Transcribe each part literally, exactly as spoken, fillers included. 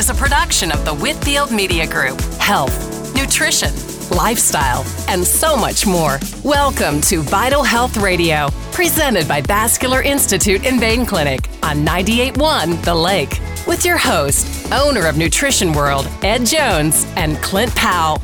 is a production of the Whitfield Media Group. Health, nutrition, lifestyle, and so much more. Welcome to Vital Health Radio, presented by Vascular Institute and Vein Clinic on ninety-eight point one The Lake, with your host, owner of Nutrition World, Ed Jones, and Clint Powell.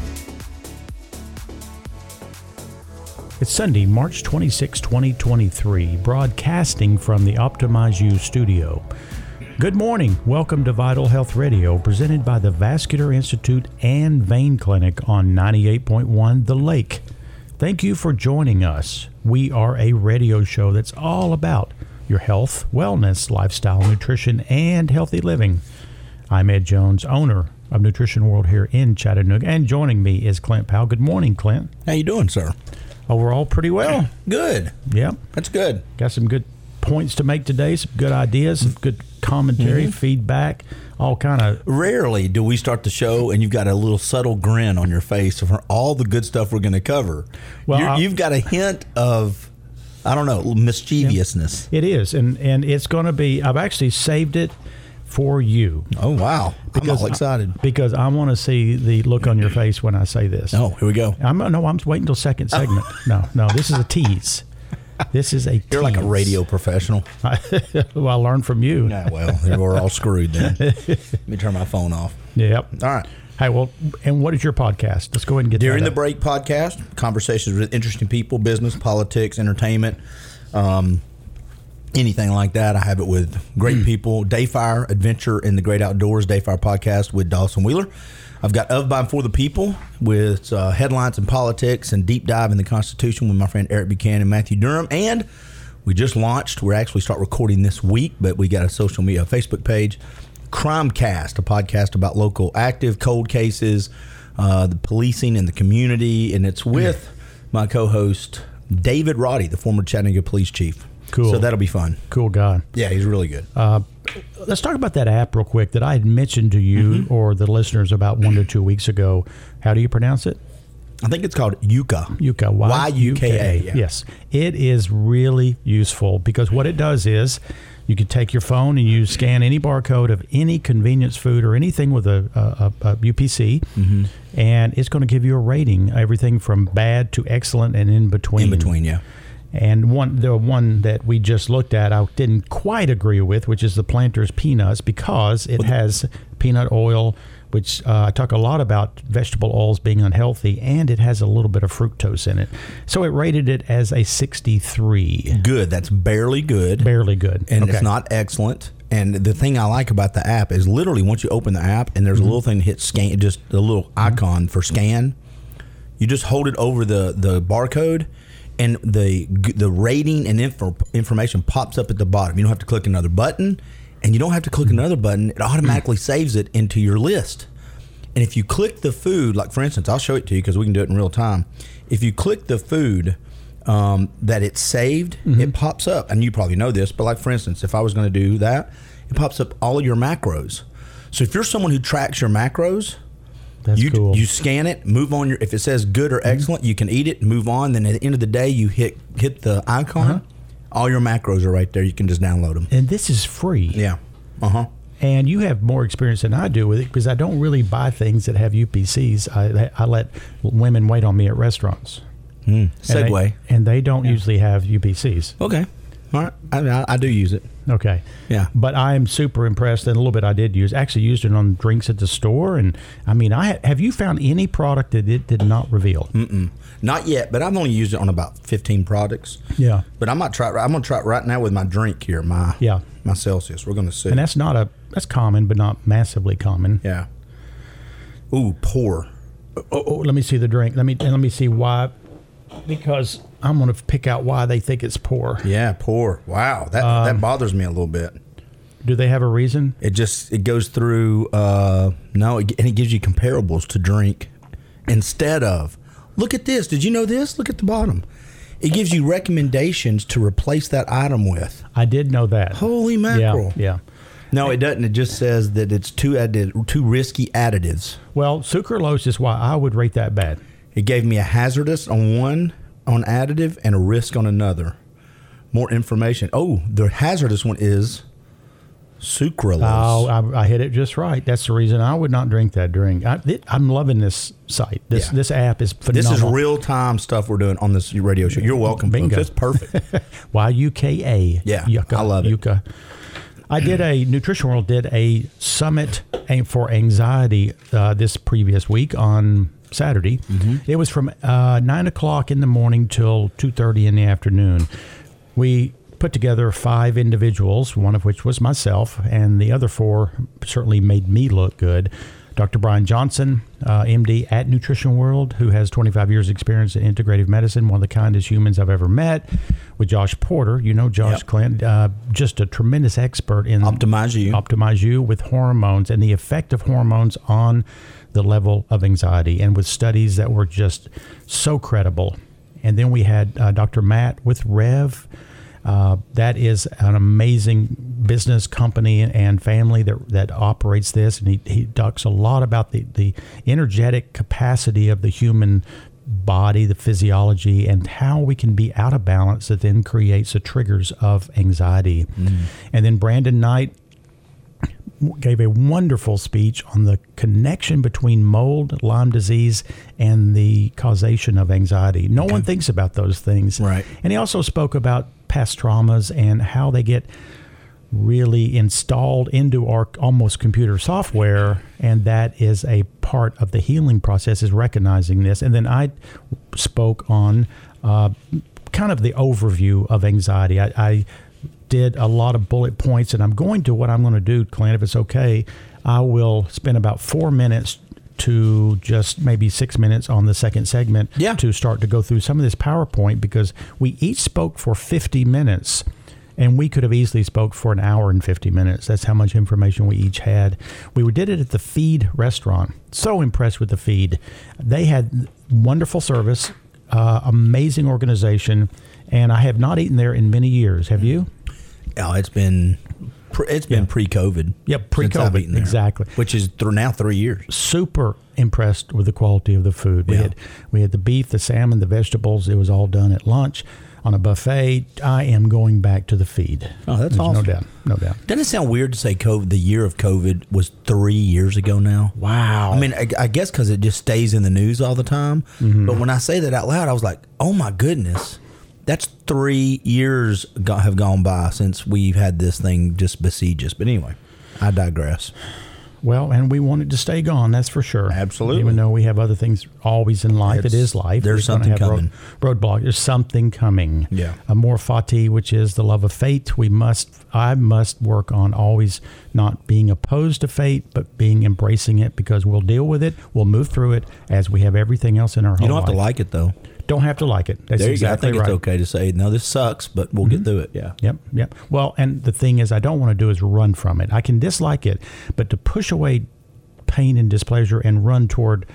It's Sunday, March twenty-sixth, twenty twenty-three, broadcasting from the Optimize You studio. Good morning. Welcome to Vital Health Radio, presented by the Vascular Institute and Vein Clinic on ninety-eight point one The Lake. Thank you for joining us. We are a radio show that's all about your health, wellness, lifestyle, nutrition, and healthy living. I'm Ed Jones, owner of Nutrition World here in Chattanooga, and joining me is Clint Powell. Good morning, Clint. How you doing, sir? Overall, pretty well. Good. Yeah. That's good. Got some good points to make today, some good ideas, some good commentary, mm-hmm. feedback, all kind of. Rarely do we start the show and you've got a little subtle grin on your face for all the good stuff we're going to cover. Well, You're, you've got a hint of, I don't know, mischievousness. Yeah, it is, and, and it's going to be, I've actually saved it for you. Oh, wow. Because I'm all excited. I, because I want to see the look on your face when I say this. Oh, here we go. I'm, no, I'm waiting until second segment. no, no, this is a tease. This is a tease. You're like a radio professional. Well, I learned from you. Yeah, well, we're all screwed then. Let me turn my phone off. Yep. All right. Hey, well, and what is your podcast? Let's go ahead and get During that the up. Break podcast, conversations with interesting people, business, politics, entertainment, um, anything like that. I have it with great mm. people. Dayfire Adventure in the Great Outdoors, Dayfire podcast with Dawson Wheeler. I've got Of, By, and For the People with uh, headlines and politics and deep dive in the Constitution with my friend Eric Buchanan and Matthew Durham. And we just launched, we're actually start recording this week, but we got a social media, a Facebook page, Crimecast, a podcast about local active cold cases, uh, the policing in the community. And it's with mm. my co-host, David Roddy, the former Chattanooga police chief. Cool. So that'll be fun. Cool guy. Yeah, he's really good. Uh, let's talk about that app real quick that I had mentioned to you mm-hmm. or the listeners about one to two weeks ago. How do you pronounce it? I think it's called Yuka. Yuka. Y U K A. Yeah. Yes. It is really useful because what it does is you can take your phone and you scan any barcode of any convenience food or anything with a, a, a U P C, mm-hmm. and it's going to give you a rating, everything from bad to excellent and in between. In between, yeah. And one, the one that we just looked at, I didn't quite agree with, which is the Planters Peanuts, because it has peanut oil, which uh, I talk a lot about vegetable oils being unhealthy, and it has a little bit of fructose in it. So it rated it as a sixty-three. Good. That's barely good. Barely good. And okay. It's not excellent. And the thing I like about the app is literally once you open the app and there's mm-hmm. a little thing that hits scan, just a little icon for scan, you just hold it over the, the barcode, and the the rating and info, information pops up at the bottom. You don't have to click another button, and you don't have to click another button. It automatically saves it into your list. And if you click the food, like for instance, I'll show it to you because we can do it in real time. If you click the food um, that it's saved, mm-hmm. it pops up. And you probably know this, but like for instance, if I was going to do that, it pops up all of your macros. So if you're someone who tracks your macros, That's you, cool. You scan it, move on. Your if it says good or excellent, you can eat it, move on. Then at the end of the day, you hit hit the icon. Uh-huh. All your macros are right there. You can just download them. And this is free. Yeah. Uh huh. And you have more experience than I do with it because I don't really buy things that have U P Cs. I I let women wait on me at restaurants. Mm. Segue. And they, and they don't yeah. usually have U P Cs. Okay. All right. I, I, I do use it. Okay. Yeah. But I'm super impressed, and a little bit I did use. Actually used it on drinks at the store, and I mean, I have you found any product that it did not reveal? Mm-mm. Not yet, but I've only used it on about fifteen products. Yeah. But I might try. I'm gonna try it right now with my drink here, my yeah, my Celsius. We're gonna see. And that's not a that's common, but not massively common. Yeah. Ooh, pour. Oh, oh let me see the drink. Let me and let me see why. Because I'm going to pick out why they think it's poor. Yeah, poor. Wow, that um, that bothers me a little bit. Do they have a reason? It just it goes through. Uh, no, it, and it gives you comparables to drink instead of. Look at this. Did you know this? Look at the bottom. It gives you recommendations to replace that item with. I did know that. Holy mackerel! Yeah. yeah. No, it doesn't. It just says that it's too added, too risky additives. Well, sucralose is why I would rate that bad. It gave me a hazardous on one on additive and a risk on another. More information. Oh, the hazardous one is Sucralose. Oh, I, I hit it just right. That's the reason I would not drink that drink. I, it, I'm loving this site. This Yeah. this app is phenomenal. This is real time stuff we're doing on this radio show. You're welcome. Bingo. It's perfect. Y U K A. Yeah, Yucca, I love it. Yucca. I did a Nutrition World did a summit for anxiety uh, this previous week on Saturday. Mm-hmm. It was from uh, nine o'clock in the morning till two thirty in the afternoon. We put together five individuals, one of which was myself, and the other four certainly made me look good. Doctor Brian Johnson, uh, M D at Nutrition World, who has twenty-five years experience in integrative medicine, one of the kindest humans I've ever met. With Josh Porter, you know Josh Yep. Clint, uh, just a tremendous expert in Optimize You. Optimize You with hormones and the effect of hormones on the level of anxiety, and with studies that were just so credible. And then we had uh, Doctor Matt with Rev. Uh, that is an amazing business company and family that that operates this, and he, he talks a lot about the, the energetic capacity of the human body, the physiology, and how we can be out of balance that then creates the triggers of anxiety. Mm. And then Brandon Knight gave a wonderful speech on the connection between mold, Lyme disease, and the causation of anxiety. No okay. one thinks about those things. Right. And he also spoke about past traumas and how they get really installed into our almost computer software, and that is a part of the healing process, is recognizing this. And then I spoke on uh, kind of the overview of anxiety. I, I did a lot of bullet points, and I'm going to, what I'm going to do, Clint, if it's okay, I will spend about four minutes to just maybe six minutes on the second segment yeah. to start to go through some of this PowerPoint, because we each spoke for fifty minutes, and we could have easily spoke for an hour and fifty minutes. That's how much information we each had. We did it at the Feed restaurant. So impressed with the Feed. They had wonderful service, uh, amazing organization, and I have not eaten there in many years. Have you? Oh, it's been it's been yeah. pre-COVID. Yep, pre-COVID, there, exactly. Which is th- now three years. Super impressed with the quality of the food. We yeah. had we had the beef, the salmon, the vegetables. It was all done at lunch on a buffet. I am going back to the Feed. Oh, that's There's awesome. No doubt, no doubt. Doesn't it sound weird to say COVID, the year of COVID was three years ago now? Wow. I mean, I, I guess because it just stays in the news all the time. Mm-hmm. But when I say that out loud, I was like, oh my goodness. That's three years go- have gone by since we've had this thing just besiege us. But anyway, I digress. Well, and we want it to stay gone, that's for sure. Absolutely. Even though we have other things always in life, it's, it is life. There's We're something have coming. Road, roadblock. There's something coming. Yeah. Amor fati, which is the love of fate. We must, I must work on always not being opposed to fate, but being embracing it, because we'll deal with it. We'll move through it as we have everything else in our whole life. You don't have to like it, though. Don't have to like it. That's there you exactly go. I think right. it's okay to say, no, this sucks, but we'll mm-hmm. get through it. Yeah. Yep. Yep. Well, and the thing is, I don't want to do is run from it. I can dislike it, but to push away pain and displeasure and run toward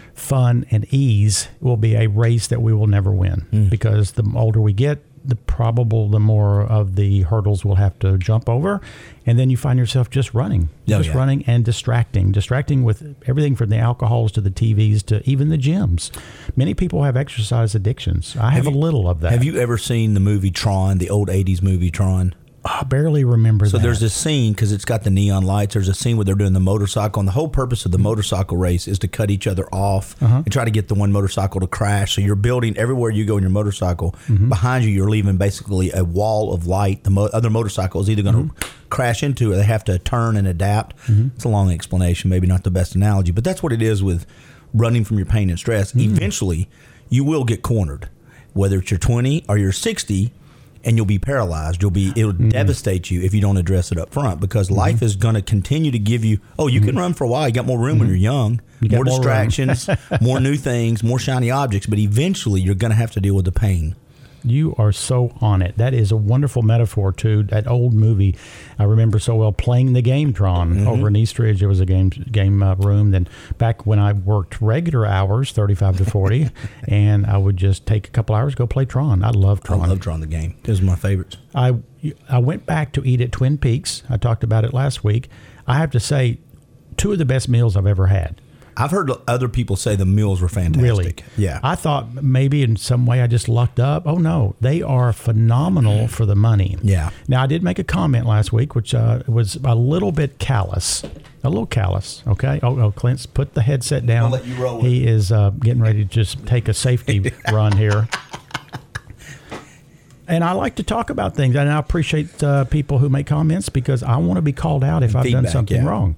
fun and ease will be a race that we will never win. Mm. Because the older we get, the probable the more of the hurdles we'll have to jump over, and then you find yourself just running, oh, just yeah. running and distracting, distracting with everything from the alcohols to the T Vs to even the gyms. Many people have exercise addictions. I have, have you, a little of that. Have you ever seen the movie Tron, the old eighties movie Tron? I barely remember so that. So there's this scene, because it's got the neon lights, there's a scene where they're doing the motorcycle, and the whole purpose of the motorcycle race is to cut each other off uh-huh. and try to get the one motorcycle to crash. So you're building, everywhere you go in your motorcycle, mm-hmm. behind you you're leaving basically a wall of light. The mo- other motorcycle is either going to mm-hmm. crash into, or they have to turn and adapt. Mm-hmm. It's a long explanation, maybe not the best analogy, but that's what it is with running from your pain and stress. Mm-hmm. Eventually, you will get cornered, whether it's you're twenty or you're sixty. And you'll be paralyzed. You'll be. It'll mm-hmm. devastate you if you don't address it up front, because mm-hmm. life is going to continue to give you. Oh, you mm-hmm. can run for a while. You got more room mm-hmm. when you're young. You more more distractions, more new things, more shiny objects. But eventually, you're going to have to deal with the pain. You are so on it. That is a wonderful metaphor to that old movie. I remember so well playing the game Tron mm-hmm. over in Eastridge. There was a game game uh, room. Then back when I worked regular hours, thirty-five to forty, and I would just take a couple hours, go play Tron. I love Tron. I love Tron, the game. It was my favorites. I, I went back to eat at Twin Peaks. I talked about it last week. I have to say, two of the best meals I've ever had. I've heard other people say the meals were fantastic. Really? Yeah. I thought maybe in some way I just lucked up. Oh, no. They are phenomenal for the money. Yeah. Now, I did make a comment last week, which uh, was a little bit callous. A little callous, okay? Oh, oh Clint's put the headset down. I'll let you roll He is uh, getting ready to just take a safety run here. And I like to talk about things, and I appreciate uh, people who make comments because I want to be called out if I've Feedback, done something yeah. wrong.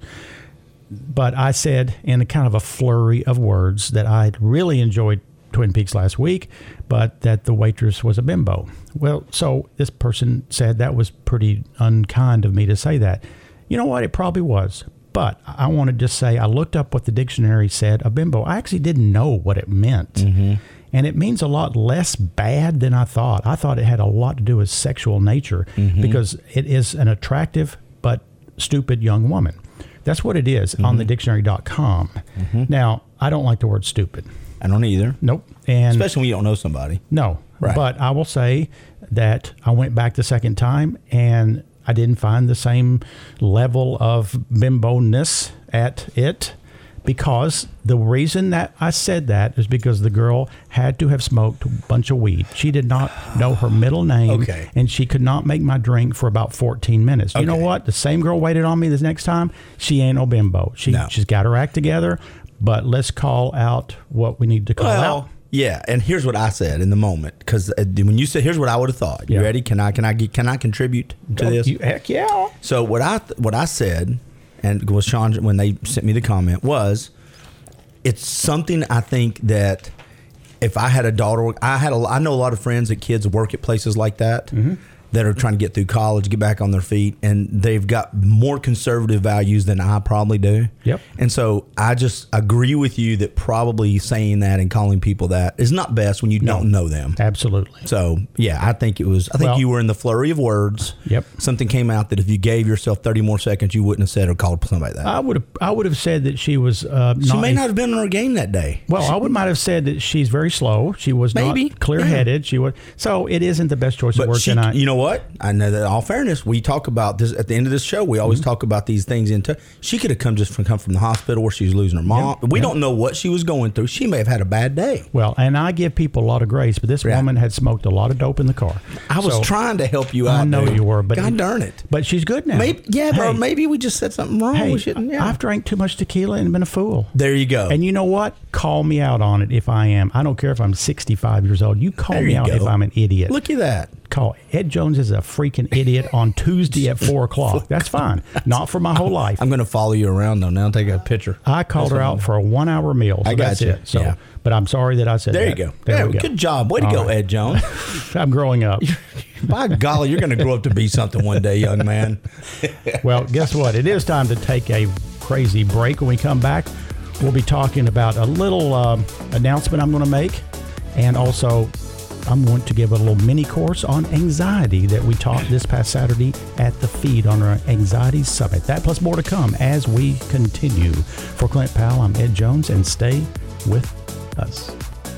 But I said in a kind of a flurry of words that I really enjoyed Twin Peaks last week, but that the waitress was a bimbo. Well, so this person said that was pretty unkind of me to say that. You know what? It probably was. But I want to just say I looked up what the dictionary said, a bimbo. I actually didn't know what it meant. Mm-hmm. And it means a lot less bad than I thought. I thought it had a lot to do with sexual nature mm-hmm. because it is an attractive but stupid young woman. That's what it is mm-hmm. on the dictionary dot com. Mm-hmm. Now, I don't like the word stupid. I don't either. Nope. And especially when you don't know somebody. No. Right. But I will say that I went back the second time and I didn't find the same level of bimbo-ness at it. Because the reason that I said that is because the girl had to have smoked a bunch of weed. She did not know her middle name, okay. and she could not make my drink for about fourteen minutes. You okay. know what? The same girl waited on me this next time. She ain't no bimbo. She, no. She's got her act together, but let's call out what we need to call well, out. Yeah, and here's what I said in the moment, because when you said, here's what I would have thought. You yeah. ready? Can I can I can I contribute to oh, this? You, heck yeah. So what I what I said, and was Sean when they sent me the comment was, it's something I think that if I had a daughter, I had a, I know a lot of friends that kids work at places like that. Mm-hmm. That are trying to get through college, get back on their feet, and they've got more conservative values than I probably do. Yep. And so I just agree with you that probably saying that and calling people that is not best when you No. don't know them. Absolutely. So, yeah, I think it was, I think Well, you were in the flurry of words. Yep. Something came out that if you gave yourself thirty more seconds, you wouldn't have said or called somebody that. I would have I would have said that she was uh, not she may a- not have been on her game that day. Well, I would might have said that she's very slow. She was Maybe. not clear-headed. Yeah. She was so it isn't the best choice of But words. she, And I, you know what? I know that in all fairness, we talk about this at the end of this show. We always mm-hmm. talk about these things. Into she could have come just from come from the hospital where she was losing her mom. Yep. We Yep. don't know what she was going through. She may have had a bad day. Well, and I give people a lot of grace, but this Yeah. woman had smoked a lot of dope in the car. I was So, trying to help you out. I know dude. you were, but God it- darn it. But she's good now. Maybe, yeah, bro. Hey, Maybe we just said something wrong. hey, we shouldn't. Yeah. I've drank too much tequila and been a fool. There you go. And you know what? Call me out on it if I am. I don't care if I'm sixty-five years old. You call There me you out go. if I'm an idiot. Look at that. Call Ed Jones is a freaking idiot on Tuesday at four o'clock. That's fine. Not for my whole life. I'm going to follow you around though. Now take a picture. I called That's her what out I'm- for a one-hour meal. So I got that's you. it. So, Yeah. but I'm sorry that I said There that. you go. There yeah, we go. Good job. Way to All go, right. Ed Jones. I'm growing up. By golly, you're going to grow up to be something one day, young man. Well, guess what? It is time to take a crazy break. When we come back, we'll be talking about a little um, announcement I'm going to make, and also I'm going to give a little mini course on anxiety that we taught this past Saturday at the Feed on our Anxiety Summit. That plus more to come as we continue. For Clint Powell, I'm Ed Jones, and stay with us.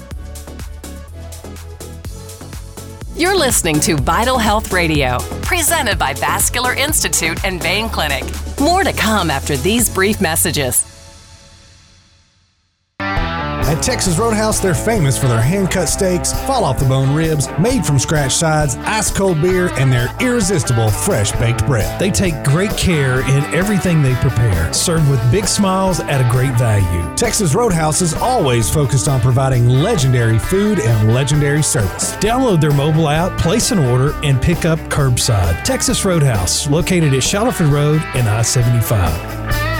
You're listening to Vital Health Radio, presented by Vascular Institute and Vein Clinic. More to come after these brief messages. At Texas Roadhouse, they're famous for their hand-cut steaks, fall-off-the-bone ribs, made-from-scratch sides, ice-cold beer, and their irresistible fresh-baked bread. They take great care in everything they prepare, served with big smiles at a great value. Texas Roadhouse is always focused on providing legendary food and legendary service. Download their mobile app, place an order, and pick up curbside. Texas Roadhouse, located at Shuttleford Road and I seventy-five.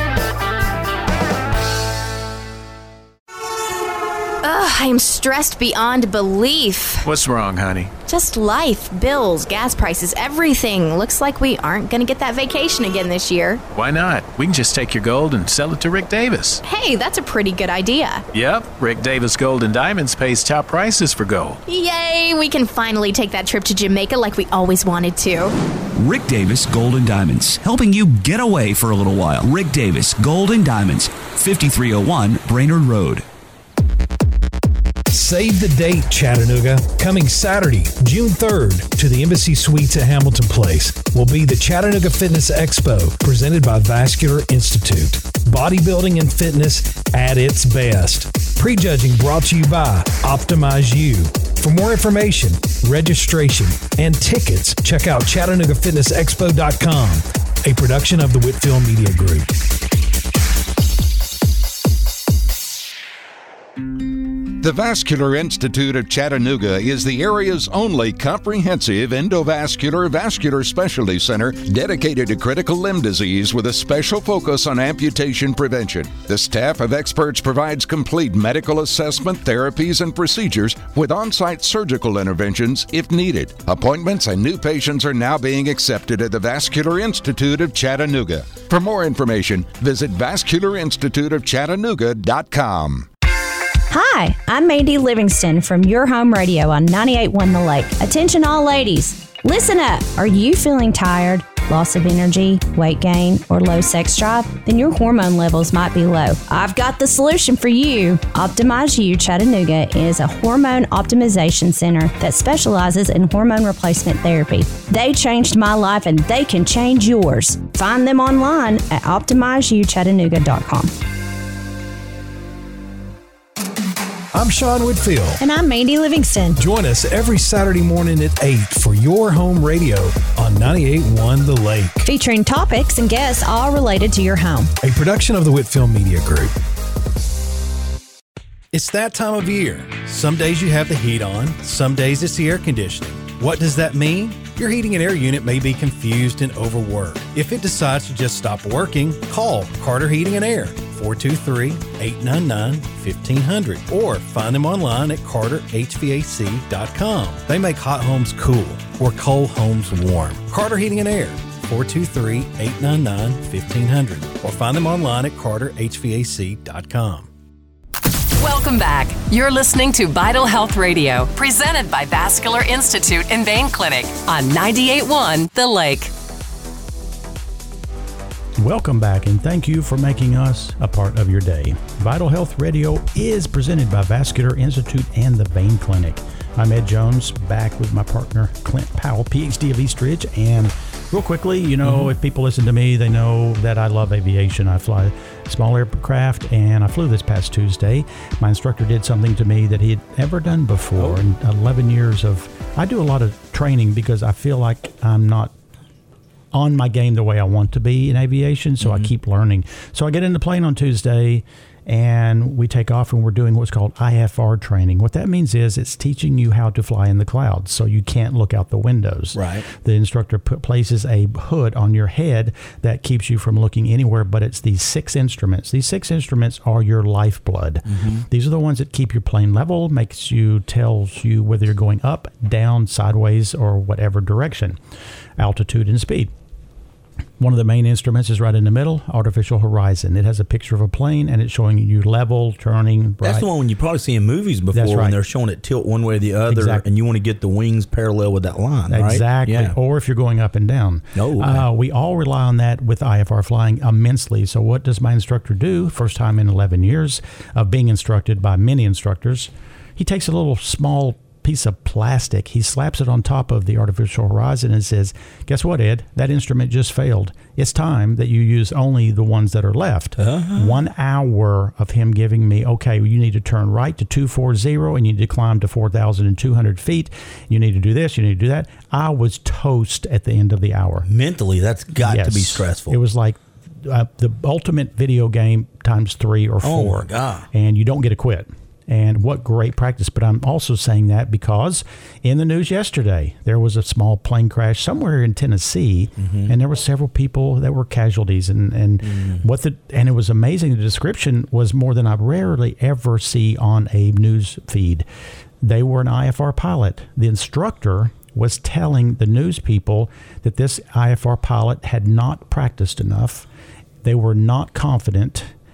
Ugh, I am stressed beyond belief. What's wrong, honey? Just life, bills, gas prices, everything. Looks like we aren't going to get that vacation again this year. Why not? We can just take your gold and sell it to Rick Davis. Hey, that's a pretty good idea. Yep, Rick Davis Gold and Diamonds pays top prices for gold. Yay, we can finally take that trip to Jamaica like we always wanted to. Rick Davis Gold and Diamonds, helping you get away for a little while. Rick Davis Gold and Diamonds, fifty-three oh one Brainerd Road. Save the date, Chattanooga. Coming Saturday, June third, to the Embassy Suites at Hamilton Place will be the Chattanooga Fitness Expo, presented by Vascular Institute. Bodybuilding and fitness at its best. Prejudging brought to you by Optimize You. For more information, registration, and tickets, check out Chattanooga Fitness Expo dot com, a production of the Whitfield Media Group. The Vascular Institute of Chattanooga is the area's only comprehensive endovascular vascular specialty center dedicated to critical limb disease with a special focus on amputation prevention. The staff of experts provides complete medical assessment, therapies, and procedures with on-site surgical interventions if needed. Appointments and new patients are now being accepted at the Vascular Institute of Chattanooga. For more information, visit vascular institute of chattanooga dot com. Hi, I'm Mandy Livingston from Your Home Radio on ninety-eight point one The Lake. Attention all ladies, listen up. Are you feeling tired, loss of energy, weight gain, or low sex drive? Then your hormone levels might be low. I've got the solution for you. Optimize You Chattanooga is a hormone optimization center that specializes in hormone replacement therapy. They changed my life and they can change yours. Find them online at optimize you chattanooga dot com. I'm Sean Whitfield. And I'm Mandy Livingston. Join us every Saturday morning at eight for Your Home Radio on ninety-eight point one The Lake. Featuring topics and guests all related to your home. A production of the Whitfield Media Group. It's that time of year. Some days you have the heat on, some days it's the air conditioning. What does that mean? Your heating and air unit may be confused and overworked. If it decides to just stop working, call Carter Heating and Air, four two three, eight nine nine, fifteen hundred, or find them online at carter h v a c dot com. They make hot homes cool or cold homes warm. Carter Heating and Air, four two three, eight nine nine, fifteen hundred, or find them online at carter h v a c dot com. Welcome back. You're listening to Vital Health Radio, presented by Vascular Institute and Vein Clinic on ninety-eight point one The Lake. Welcome back, and thank you for making us a part of your day. Vital Health Radio is presented by Vascular Institute and the Vein Clinic. I'm Ed Jones, back with my partner, Clint Powell, P H D of Eastridge. And real quickly, you know, mm-hmm. if people listen to me, they know that I love aviation. I fly small aircraft, and I flew this past Tuesday. My instructor did something to me that he had never done before. Oh. In eleven years of, I do a lot of training because I feel like I'm not on my game the way I want to be in aviation, so mm-hmm. I keep learning. So I get in the plane on Tuesday, and we take off, and we're doing what's called I F R training. What that means is it's teaching you how to fly in the clouds, so you can't look out the windows. Right. The instructor put, places a hood on your head that keeps you from looking anywhere, but it's these six instruments. These six instruments are your lifeblood. Mm-hmm. These are the ones that keep your plane level, makes you, tells you whether you're going up, down, sideways, or whatever direction, altitude and speed. One of the main instruments is right in the middle, artificial horizon. It has a picture of a plane, and it's showing you level, turning, right. That's the one when you probably see in movies before. That's right. When they're showing it tilt one way or the other, exactly. and you want to get the wings parallel with that line, right? Exactly. Yeah. Or if you're going up and down. Oh, uh, we all rely on that with I F R flying immensely. So what does my instructor do? First time in eleven years of being instructed by many instructors, he takes a little small piece of plastic. He slaps it on top of the artificial horizon and says, guess what, Ed? That instrument just failed. It's time that you use only the ones that are left. Uh-huh. One hour of him giving me, okay, well, you need to turn right to two forty and you need to climb to four thousand two hundred feet. You need to do this, you need to do that. I was toast at the end of the hour. Mentally, that's got yes. to be stressful. It was like uh, the ultimate video game times three or four. Oh, my God. And you don't get to quit. And what great practice. But I'm also saying that because in the news yesterday, there was a small plane crash somewhere in Tennessee, mm-hmm. and there were several people that were casualties. And, and mm. what the and it was amazing. The description was more than I rarely ever see on a news feed. They were an I F R pilot. The instructor was telling the news people that this I F R pilot had not practiced enough. They were not confident.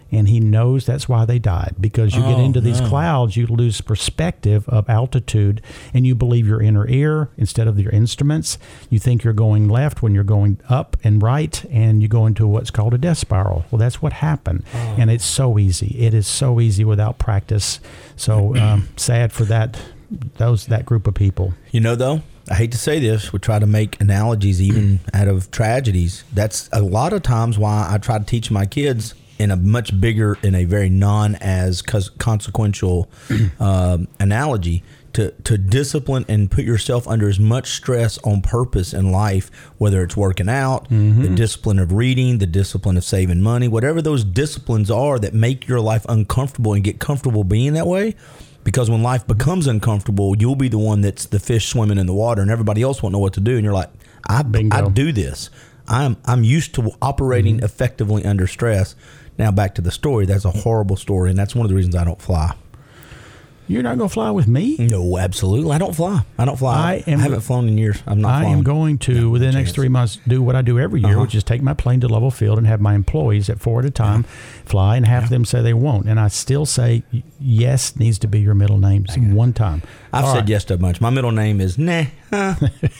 And he knows that's why they died, because you Oh, get into these no. clouds, you lose perspective of altitude, and you believe your inner ear instead of your instruments. You think you're going left when you're going up and right, and you go into what's called a death spiral. Well, that's what happened, Oh. and it's so easy. It is so easy without practice. So um, sad for that those that group of people. You know, though, I hate to say this, we try to make analogies even out of tragedies. That's a lot of times why I try to teach my kids in a much bigger, in a very non as consequential um, analogy, to, to discipline and put yourself under as much stress on purpose in life, whether it's working out, Mm-hmm. the discipline of reading, the discipline of saving money, whatever those disciplines are that make your life uncomfortable and get comfortable being that way. Because when life becomes uncomfortable, you'll be the one that's the fish swimming in the water, and everybody else won't know what to do. And you're like, I, Bingo. I do this. I'm I'm used to operating Mm-hmm. effectively under stress. Now back to the story. That's a horrible story, and that's one of the reasons I don't fly. You're not going to fly with me? No, absolutely. I don't fly. I don't fly. I am- I haven't flown in years. I'm not I flying. am going to, No, within the no next chance. three months, do what I do every year, Uh-huh. which is take my plane to level field and have my employees at four at a time fly, and half of them say they won't. And I still say, y- yes needs to be your middle name one time. I've All said right. yes to a bunch. My middle name is Nah. Huh.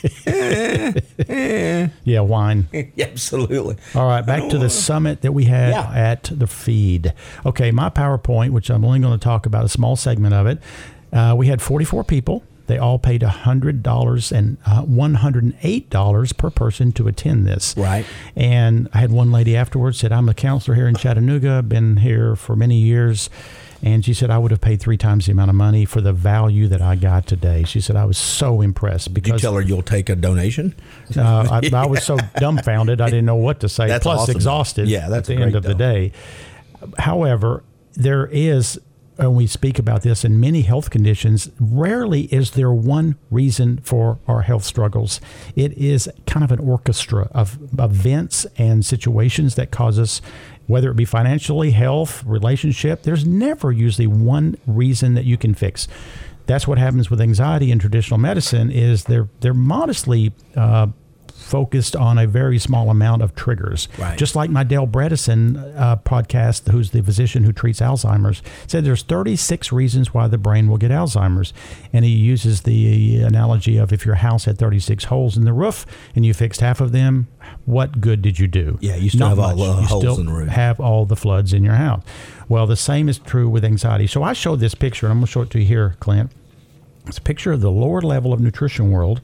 Yeah, wine. Absolutely. All right, back to the summit that we had Yeah. at the feed. Okay, my PowerPoint, which I'm only going to talk about a small segment of it, uh, we had forty-four people. They all paid one hundred dollars and uh, one hundred eight dollars per person to attend this. Right. And I had one lady afterwards said, I'm a counselor here in Chattanooga, been here for many years. And she said, I would have paid three times the amount of money for the value that I got today. She said, I was so impressed Did you because tell her you'll take a donation? uh, I, I was so dumbfounded, I didn't know what to say. That's Plus, awesome. exhausted Yeah, that's at the great, end of the though. day. However, there is, and we speak about this in many health conditions, rarely is there one reason for our health struggles. It is kind of an orchestra of events and situations that cause us, whether it be financially, health, relationship. There's never usually one reason that you can fix. That's what happens with anxiety in traditional medicine. Is they're they're modestly uh, focused on a very small amount of triggers. Right. Just like my Dale Bredesen uh, podcast, who's the physician who treats Alzheimer's, said there's thirty-six reasons why the brain will get Alzheimer's. And he uses the analogy of if your house had thirty-six holes in the roof and you fixed half of them, what good did you do? Yeah, you still Not have all much. the You holes still in the roof. have all the floods in your house. Well, the same is true with anxiety. So I showed this picture, and I'm going to show it to you here, Clint. It's a picture of the lower level of Nutrition World.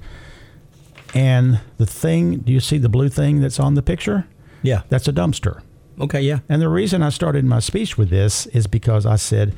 And the thing, do you see the blue thing that's on the picture? Yeah. That's a dumpster. Okay, yeah. And the reason I started my speech with this is because I said,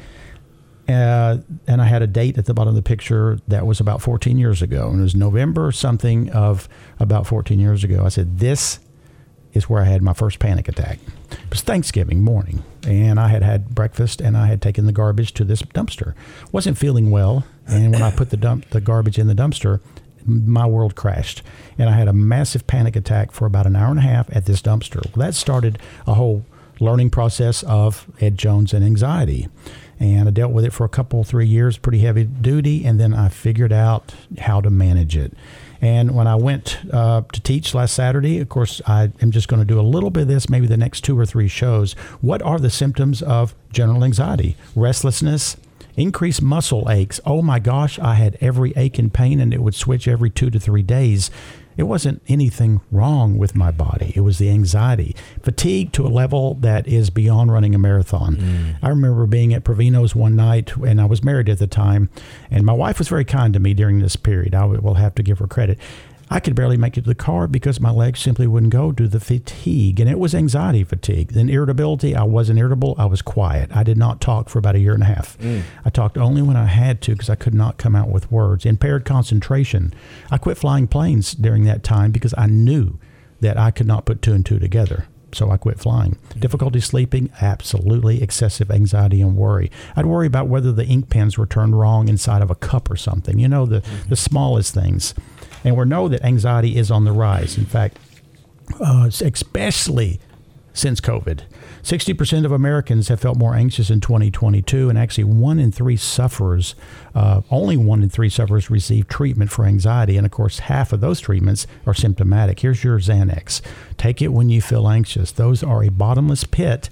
uh, and I had a date at the bottom of the picture that was about fourteen years ago. And it was November something of about fourteen years ago. I said, this is where I had my first panic attack. It was Thanksgiving morning, and I had had breakfast, and I had taken the garbage to this dumpster. Wasn't feeling well, and when I put the dump the garbage in the dumpster, my world crashed, and I had a massive panic attack for about an hour and a half at this dumpster. Well, that started a whole learning process of Ed Jones and anxiety, and I dealt with it for a couple, three years, pretty heavy duty, and then I figured out how to manage it. And when I went uh, to teach last Saturday, of course, I am just going to do a little bit of this, maybe the next two or three shows. What are the symptoms of general anxiety? Restlessness, increased muscle aches. Oh my gosh, I had every ache and pain, and it would switch every two to three days. It wasn't anything wrong with my body. It was the anxiety. Fatigue to a level that is beyond running a marathon. Mm. I remember being at Provino's one night, and I was married at the time, and my wife was very kind to me during this period. I will have to give her credit. I could barely make it to the car because my legs simply wouldn't go due to the fatigue. And it was anxiety fatigue. Then irritability, I wasn't irritable. I was quiet. I did not talk for about a year and a half. Mm. I talked only when I had to because I could not come out with words. Impaired concentration. I quit flying planes during that time because I knew that I could not put two and two together. So I quit flying. Difficulty sleeping, absolutely. Excessive anxiety and worry. I'd worry about whether the ink pens were turned wrong inside of a cup or something. You know, the, mm-hmm. the smallest things. And we know that anxiety is on the rise. In fact, uh, especially since COVID, sixty percent of Americans have felt more anxious in twenty twenty-two, and actually one in three sufferers, uh, only one in three sufferers receive treatment for anxiety. And of course, half of those treatments are symptomatic. Here's your Xanax. Take it when you feel anxious. Those are a bottomless pit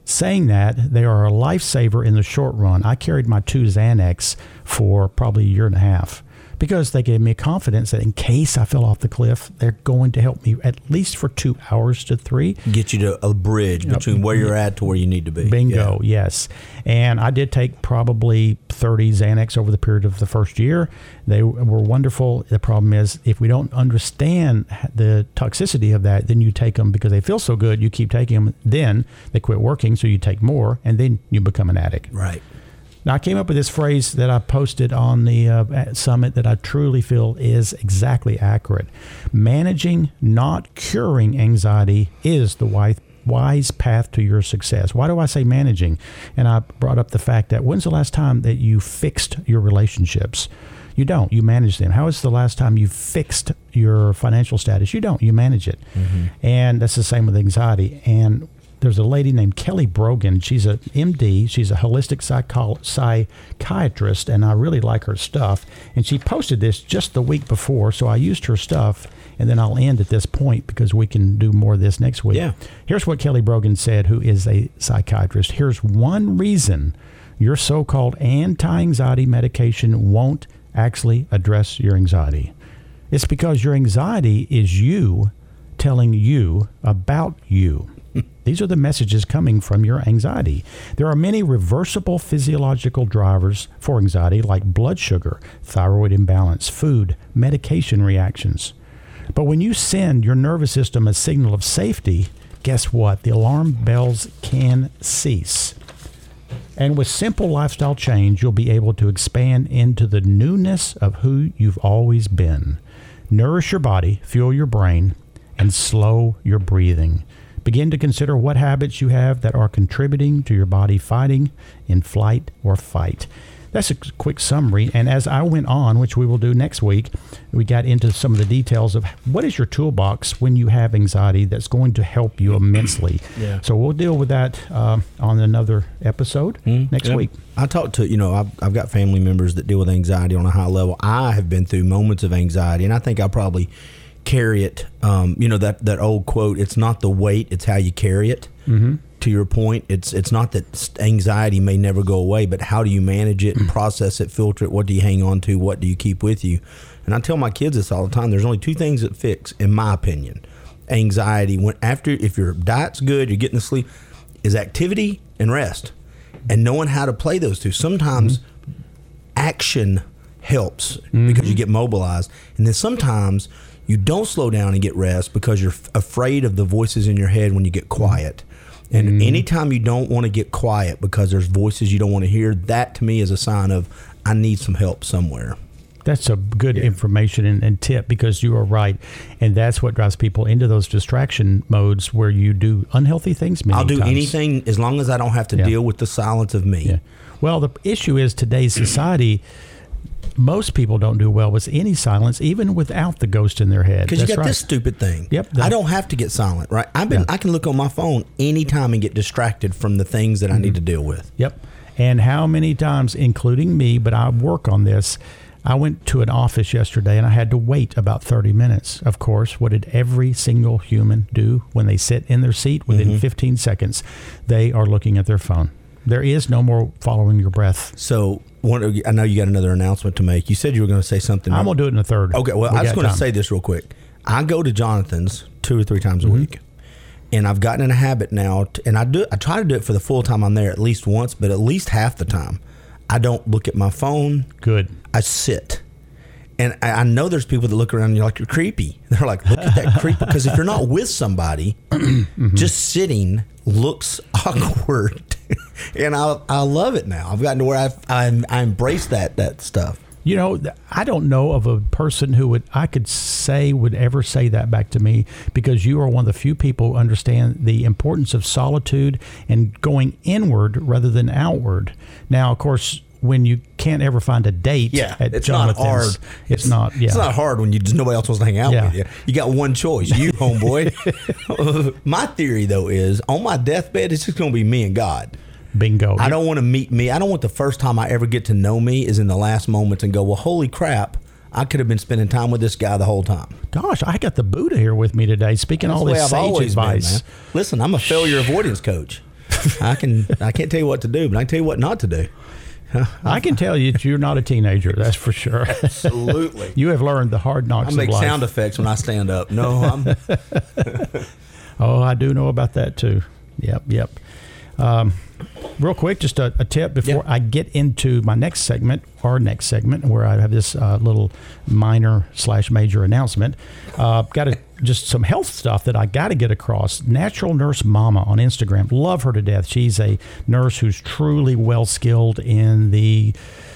Saying that, they are a lifesaver in the short run. I carried my two Xanax for probably a year and a half because they gave me confidence that in case I fell off the cliff, they're going to help me at least for two hours to three. Get you to a bridge between where you're at to where you need to be. Bingo, yeah. Yes. And I did take probably thirty Xanax over the period of the first year. They were wonderful. The problem is if we don't understand the toxicity of that, then you take them because they feel so good, you keep taking them, then they quit working, so you take more, and then you become an addict. Right. Now, I came up with this phrase that I posted on the uh, summit that I truly feel is exactly accurate. Managing, not curing anxiety is the wise, wise path to your success. Why do I say managing? And I brought up the fact that when's the last time that you fixed your relationships? You don't. You manage them. How is the last time you fixed your financial status? You don't. You manage it. Mm-hmm. And that's the same with anxiety. And there's a lady named Kelly Brogan. She's a M D. She's a holistic psycho- psychiatrist, and I really like her stuff. And she posted this just the week before, so I used her stuff, and then I'll end at this point because we can do more of this next week. Yeah. Here's what Kelly Brogan said, who is a psychiatrist. Here's one reason your so-called anti-anxiety medication won't actually address your anxiety. It's because your anxiety is you telling you about you. These are the messages coming from your anxiety. There are many reversible physiological drivers for anxiety like blood sugar, thyroid imbalance, food, medication reactions. But when you send your nervous system a signal of safety, guess what? The alarm bells can cease. And with simple lifestyle change, you'll be able to expand into the newness of who you've always been. Nourish your body, fuel your brain, and slow your breathing. Begin to consider what habits you have that are contributing to your body fighting in flight or fight. That's a quick summary. And as I went on, which we will do next week, we got into some of the details of what is your toolbox when you have anxiety that's going to help you immensely. Yeah. So we'll deal with that uh, on another episode mm, next yeah. week. I talked to, you know, I've, I've got family members that deal with anxiety on a high level. I have been through moments of anxiety, and I think I probably carry it. Um, you know, that, that old quote, it's not the weight, it's how you carry it. Mm-hmm. To your point, it's it's not that anxiety may never go away, but how do you manage it and process it, filter it? What do you hang on to? What do you keep with you? And I tell my kids this all the time. There's only two things that fix, in my opinion, anxiety. When after, if your diet's good, you're getting to sleep, is activity and rest, and knowing how to play those two. Sometimes mm-hmm. action helps mm-hmm. because you get mobilized, and then sometimes you don't slow down and get rest because you're f- afraid of the voices in your head when you get quiet. And mm. anytime you don't want to get quiet because there's voices you don't want to hear, that to me is a sign of I need some help somewhere. That's a good yeah. information and, and tip, because you are right. And that's what drives people into those distraction modes where you do unhealthy things many I'll do times. anything as long as I don't have to yeah. deal with the silence of me. Yeah. Well, the issue is today's society, most people don't do well with any silence, even without the ghost in their head. Because you got right. this stupid thing. Yep. I don't have to get silent, right? I've been. Yeah. I can look on my phone anytime and get distracted from the things that mm-hmm. I need to deal with. Yep. And how many times, including me, but I work on this, I went to an office yesterday and I had to wait about thirty minutes. Of course, what did every single human do when they sit in their seat? Within mm-hmm. fifteen seconds, they are looking at their phone. There is no more following your breath. So, one, I know you got another announcement to make. You said you were going to say something. I'm going to do it in a third. Okay, well, we I was going to say this real quick. I go to Jonathan's two or three times a mm-hmm. week, and I've gotten in a habit now, to, and I do. I try to do it for the full time I'm there at least once, but at least half the time, I don't look at my phone. Good. I sit. And I, I know there's people that look around and you're like, you're creepy. They're like, look at that creep. Because if you're not with somebody, mm-hmm. just sitting looks awkward. And I I love it now. I've gotten to where I've, I I embrace that that stuff. You know, I don't know of a person who would I could say would ever say that back to me, because you are one of the few people who understand the importance of solitude and going inward rather than outward. Now, of course, when you can't ever find a date yeah, at it's Jonathan's, not hard. It's, it's not. Yeah. It's not hard when you just nobody else wants to hang out yeah. with you. You got one choice, you homeboy. My theory though is on my deathbed, it's just going to be me and God. Bingo. I don't want to meet me. I don't want the first time I ever get to know me is in the last moments and go, well, holy crap, I could have been spending time with this guy the whole time. Gosh, I got the Buddha here with me today, speaking That's all the way this I've sage always advice. Been, man. Listen, I'm a failure avoidance coach. I can. I can't tell you what to do, but I can tell you what not to do. I can tell you that you're not a teenager. That's for sure. Absolutely. You have learned the hard knocks I make of life. sound effects when I stand up. No, I'm. Oh, I do know about that too. Yep, yep. Um, real quick, just a, a tip before Yeah. I get into my next segment, our next segment, where I have this uh, little minor slash major announcement. Uh, got a, just some health stuff that I got to get across. Natural Nurse Mama on Instagram. Love her to death. She's a nurse who's truly well skilled in the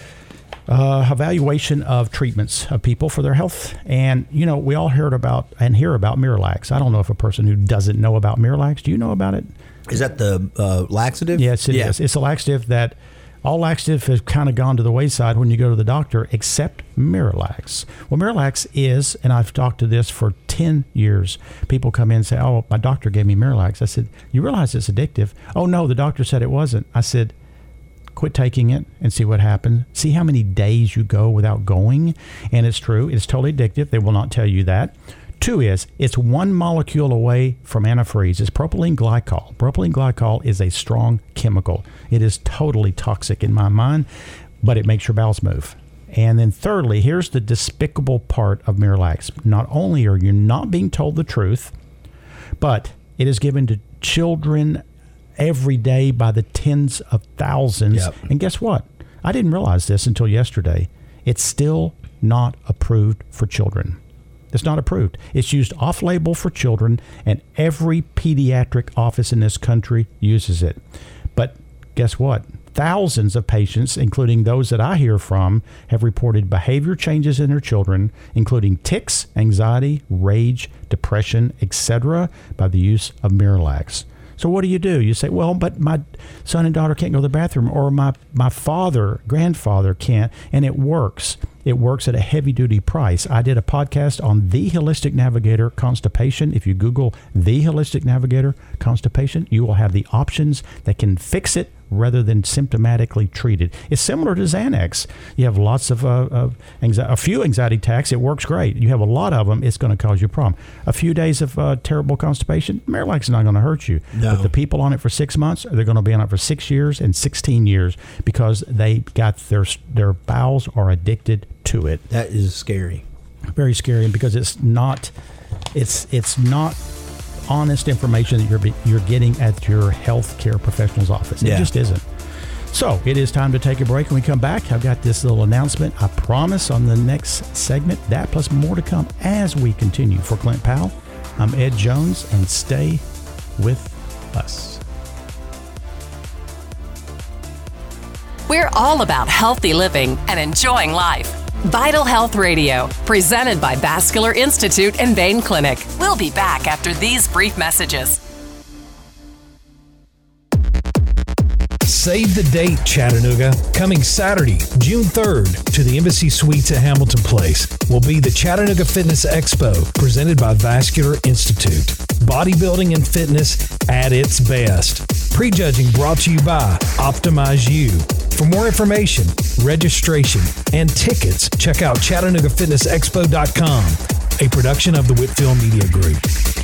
Uh, evaluation of treatments of people for their health. And, you know, we all heard about and hear about Miralax. I don't know if a person who doesn't know about Miralax, do you know about it? Is that the uh, laxative? Yes, it yeah. is. It's a laxative that all laxative has kind of gone to the wayside when you go to the doctor, except Miralax. Well, Miralax is, and I've talked to this for ten years. People come in and say, oh, my doctor gave me Miralax. I said, you realize it's addictive? Oh, no, the doctor said it wasn't. I said, quit taking it and see what happens. See how many days you go without going. And it's true. It's totally addictive. They will not tell you that. Two is, it's one molecule away from antifreeze. It's propylene glycol. Propylene glycol is a strong chemical. It is totally toxic in my mind, but it makes your bowels move. And then thirdly, here's the despicable part of Miralax. Not only are you not being told the truth, but it is given to children every day by the tens of thousands. Yep. And guess what? I didn't realize this until yesterday. It's still not approved for children. It's not approved. It's used off-label for children, and every pediatric office in this country uses it. But guess what? Thousands of patients, including those that I hear from, have reported behavior changes in their children, including tics, anxiety, rage, depression, et cetera, by the use of Miralax. So what do you do? You say, well, but my son and daughter can't go to the bathroom, or my, my father, grandfather can't, and it works. It works at a heavy-duty price. I did a podcast on The Holistic Navigator Constipation. If you Google The Holistic Navigator Constipation, you will have the options that can fix it rather than symptomatically treated. It's similar to Xanax. You have lots of, uh, of anxiety, a few anxiety attacks. It works great. You have a lot of them, it's going to cause you a problem. A few days of uh, terrible constipation, Miralax is not going to hurt you. No. But the people on it for six months, they're going to be on it for six years and sixteen years because they got their their bowels are addicted to it. That is scary. Very scary, because it's not, it's it's not. honest information that you're you're getting at your healthcare professional's office. It Yeah. just isn't. So it is time to take a break. When we come back, I've got this little announcement. I promise on the next segment, that plus more to come as we continue. For Clint Powell, I'm Ed Jones, and stay with us. We're all about healthy living and enjoying life. Vital Health Radio, presented by Vascular Institute and Vein Clinic. We'll be back after these brief messages. Save the date, Chattanooga. Coming Saturday, June third, to the Embassy Suites at Hamilton Place will be the Chattanooga Fitness Expo, presented by Vascular Institute. Bodybuilding and fitness at its best. Prejudging brought to you by Optimize You. For more information, registration, and tickets, check out Chattanooga Fitness Expo dot com, a production of the Whitfield Media Group.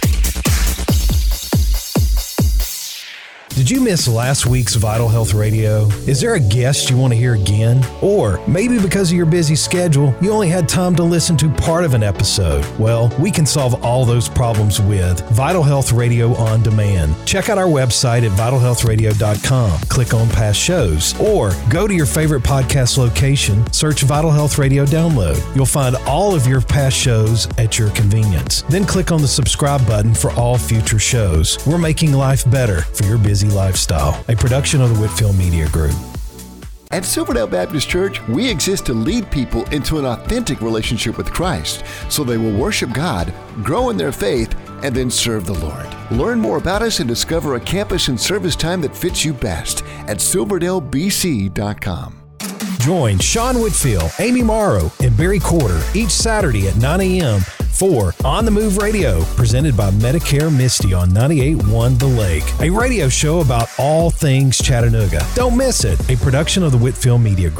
Did you miss last week's Vital Health Radio? Is there a guest you want to hear again? Or maybe because of your busy schedule, you only had time to listen to part of an episode? Well, we can solve all those problems with Vital Health Radio On Demand. Check out our website at vital health radio dot com. Click on past shows, or go to your favorite podcast location, search Vital Health Radio Download. You'll find all of your past shows at your convenience. Then click on the subscribe button for all future shows. We're making life better for your busy lifestyle. A production of the Whitfield Media Group. At Silverdale Baptist Church, we exist to lead people into an authentic relationship with Christ so they will worship God, grow in their faith, and then serve the Lord. Learn more about us and discover a campus and service time that fits you best at silverdale b c dot com. Join Sean Whitfield, Amy Morrow, and Barry Corder each Saturday at nine a.m. for On the Move Radio, presented by Medicare Misty on ninety-eight point one The Lake, a radio show about all things Chattanooga. Don't miss it, a production of the Whitfield Media Group.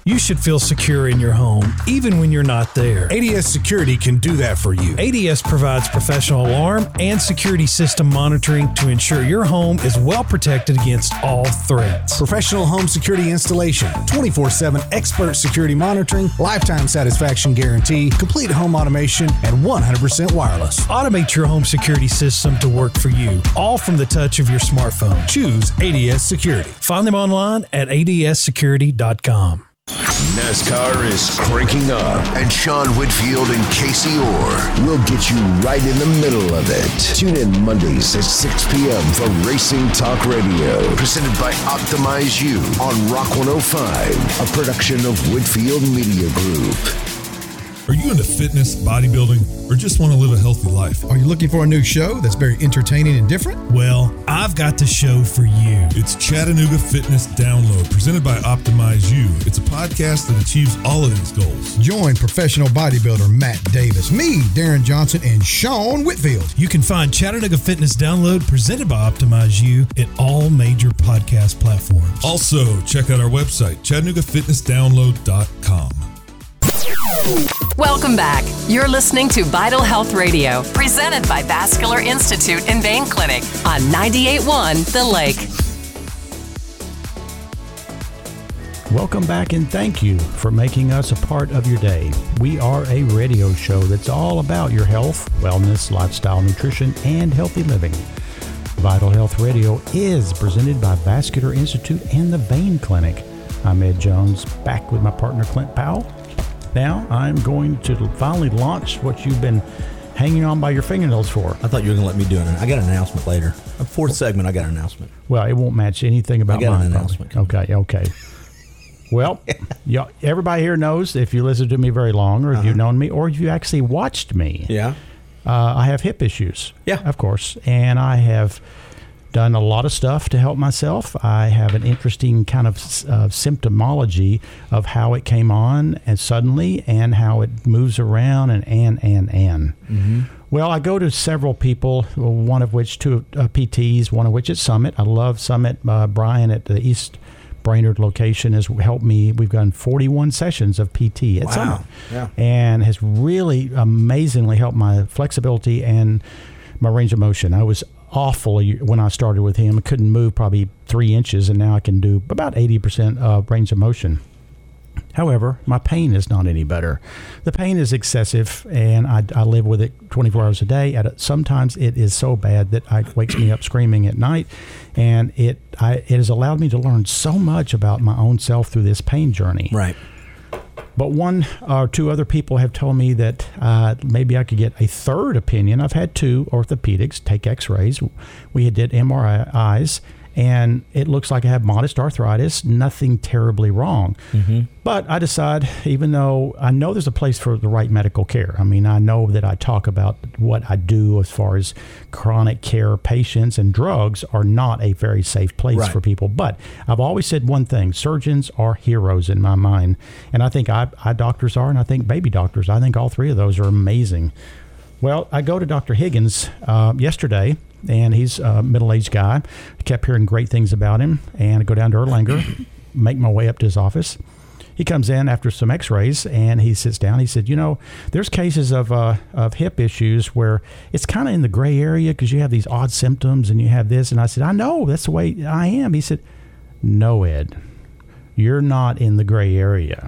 You should feel secure in your home, even when you're not there. A D S Security can do that for you. A D S provides professional alarm and security system monitoring to ensure your home is well protected against all threats. Professional home security installation, twenty-four seven expert security monitoring, lifetime satisfaction guarantee, complete home automation, and one hundred percent wireless. Automate your home security system to work for you, all from the touch of your smartphone. Choose A D S Security. Find them online at A D S security dot com. NASCAR is cranking up, and Sean Whitfield and Casey Orr will get you right in the middle of it. Tune in Mondays at six p.m. for Racing Talk Radio, presented by Optimize You on Rock one oh five, a production of Whitfield Media Group. Are you into fitness, bodybuilding, or just want to live a healthy life? Are you looking for a new show that's very entertaining and different? Well, I've got the show for you. It's Chattanooga Fitness Download, presented by Optimize You. It's a podcast that achieves all of these goals. Join professional bodybuilder Matt Davis, me, Darren Johnson, and Sean Whitfield. You can find Chattanooga Fitness Download, presented by Optimize You, at all major podcast platforms. Also, check out our website, chattanooga fitness download dot com. Welcome back. You're listening to Vital Health Radio, presented by Vascular Institute and Vein Clinic on ninety-eight point one The Lake. Welcome back and thank you for making us a part of your day. We are a radio show that's all about your health, wellness, lifestyle, nutrition, and healthy living. Vital Health Radio is presented by Vascular Institute and the Vein Clinic. I'm Ed Jones, back with my partner Clint Powell. Now I'm going to finally launch what you've been hanging on by your fingernails for. I thought you were going to let me do it. I got an announcement later. A fourth segment, I got an announcement. Well, it won't match anything about I got mine. an announcement. Probably. Okay, okay. Well, y'all, everybody here knows, if you listen to me very long, or if uh-huh. you've known me, or if you actually watched me, yeah, uh, I have hip issues. Yeah, of course, and I have done a lot of stuff to help myself. I have an interesting kind of uh, symptomology of how it came on and suddenly, and how it moves around, and and and and. Mm-hmm. Well, I go to several people, one of which two uh, P Ts, one of which is Summit. I love Summit. Uh, Brian at the East Brainerd location has helped me. We've done forty-one sessions of P T at wow. Summit, yeah. and has really amazingly helped my flexibility and my range of motion. I was awful when I started with him. I couldn't move probably three inches, and now I can do about eighty percent of range of motion. However, my pain is not any better. The pain is excessive, and I, I live with it twenty-four hours a day. At a, sometimes it is so bad that it wakes me up screaming at night, and it I, it has allowed me to learn so much about my own self through this pain journey. Right. But one or two other people have told me that uh, maybe I could get a third opinion. I've had two orthopedics take x-rays. We did M R Is, and it looks like I have modest arthritis, nothing terribly wrong. Mm-hmm. But I decide, even though I know there's a place for the right medical care, I mean, I know that I talk about what I do as far as chronic care patients, and drugs are not a very safe place right. for people. But I've always said one thing: surgeons are heroes in my mind. And I think eye, eye doctors are, and I think baby doctors. I think all three of those are amazing. Well, I go to Doctor Higgins uh, yesterday, and he's a middle-aged guy. I kept hearing great things about him, and I go down to Erlanger, make my way up to his office. He comes in after some x-rays, and he sits down. He said, you know, there's cases of uh, of hip issues where it's kind of in the gray area because you have these odd symptoms and you have this. And I said, I know, that's the way I am. He said, no, Ed, you're not in the gray area.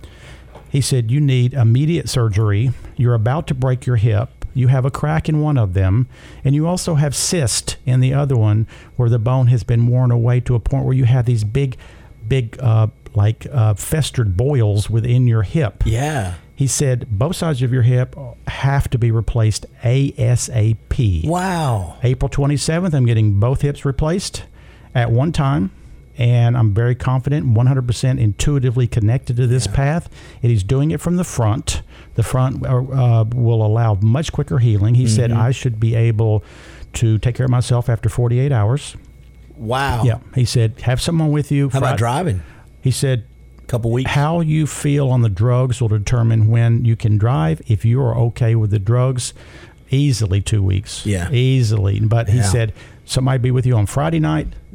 He said, you need immediate surgery. You're about to break your hip. You have a crack in one of them, and you also have cyst in the other one where the bone has been worn away to a point where you have these big, big, uh, like uh, festered boils within your hip. Yeah. He said both sides of your hip have to be replaced ASAP. Wow. April twenty-seventh, I'm getting both hips replaced at one time. And I'm very confident, one hundred percent intuitively connected to this yeah. path. And he's doing it from the front. The front uh, will allow much quicker healing. He mm-hmm. said I should be able to take care of myself after forty-eight hours. Wow. Yeah. He said, have someone with you. How Friday. about driving? He said, a couple weeks. How you feel on the drugs will determine when you can drive. If you are okay with the drugs, easily two weeks. Yeah. Easily. But he yeah. said, somebody be with you on Friday night,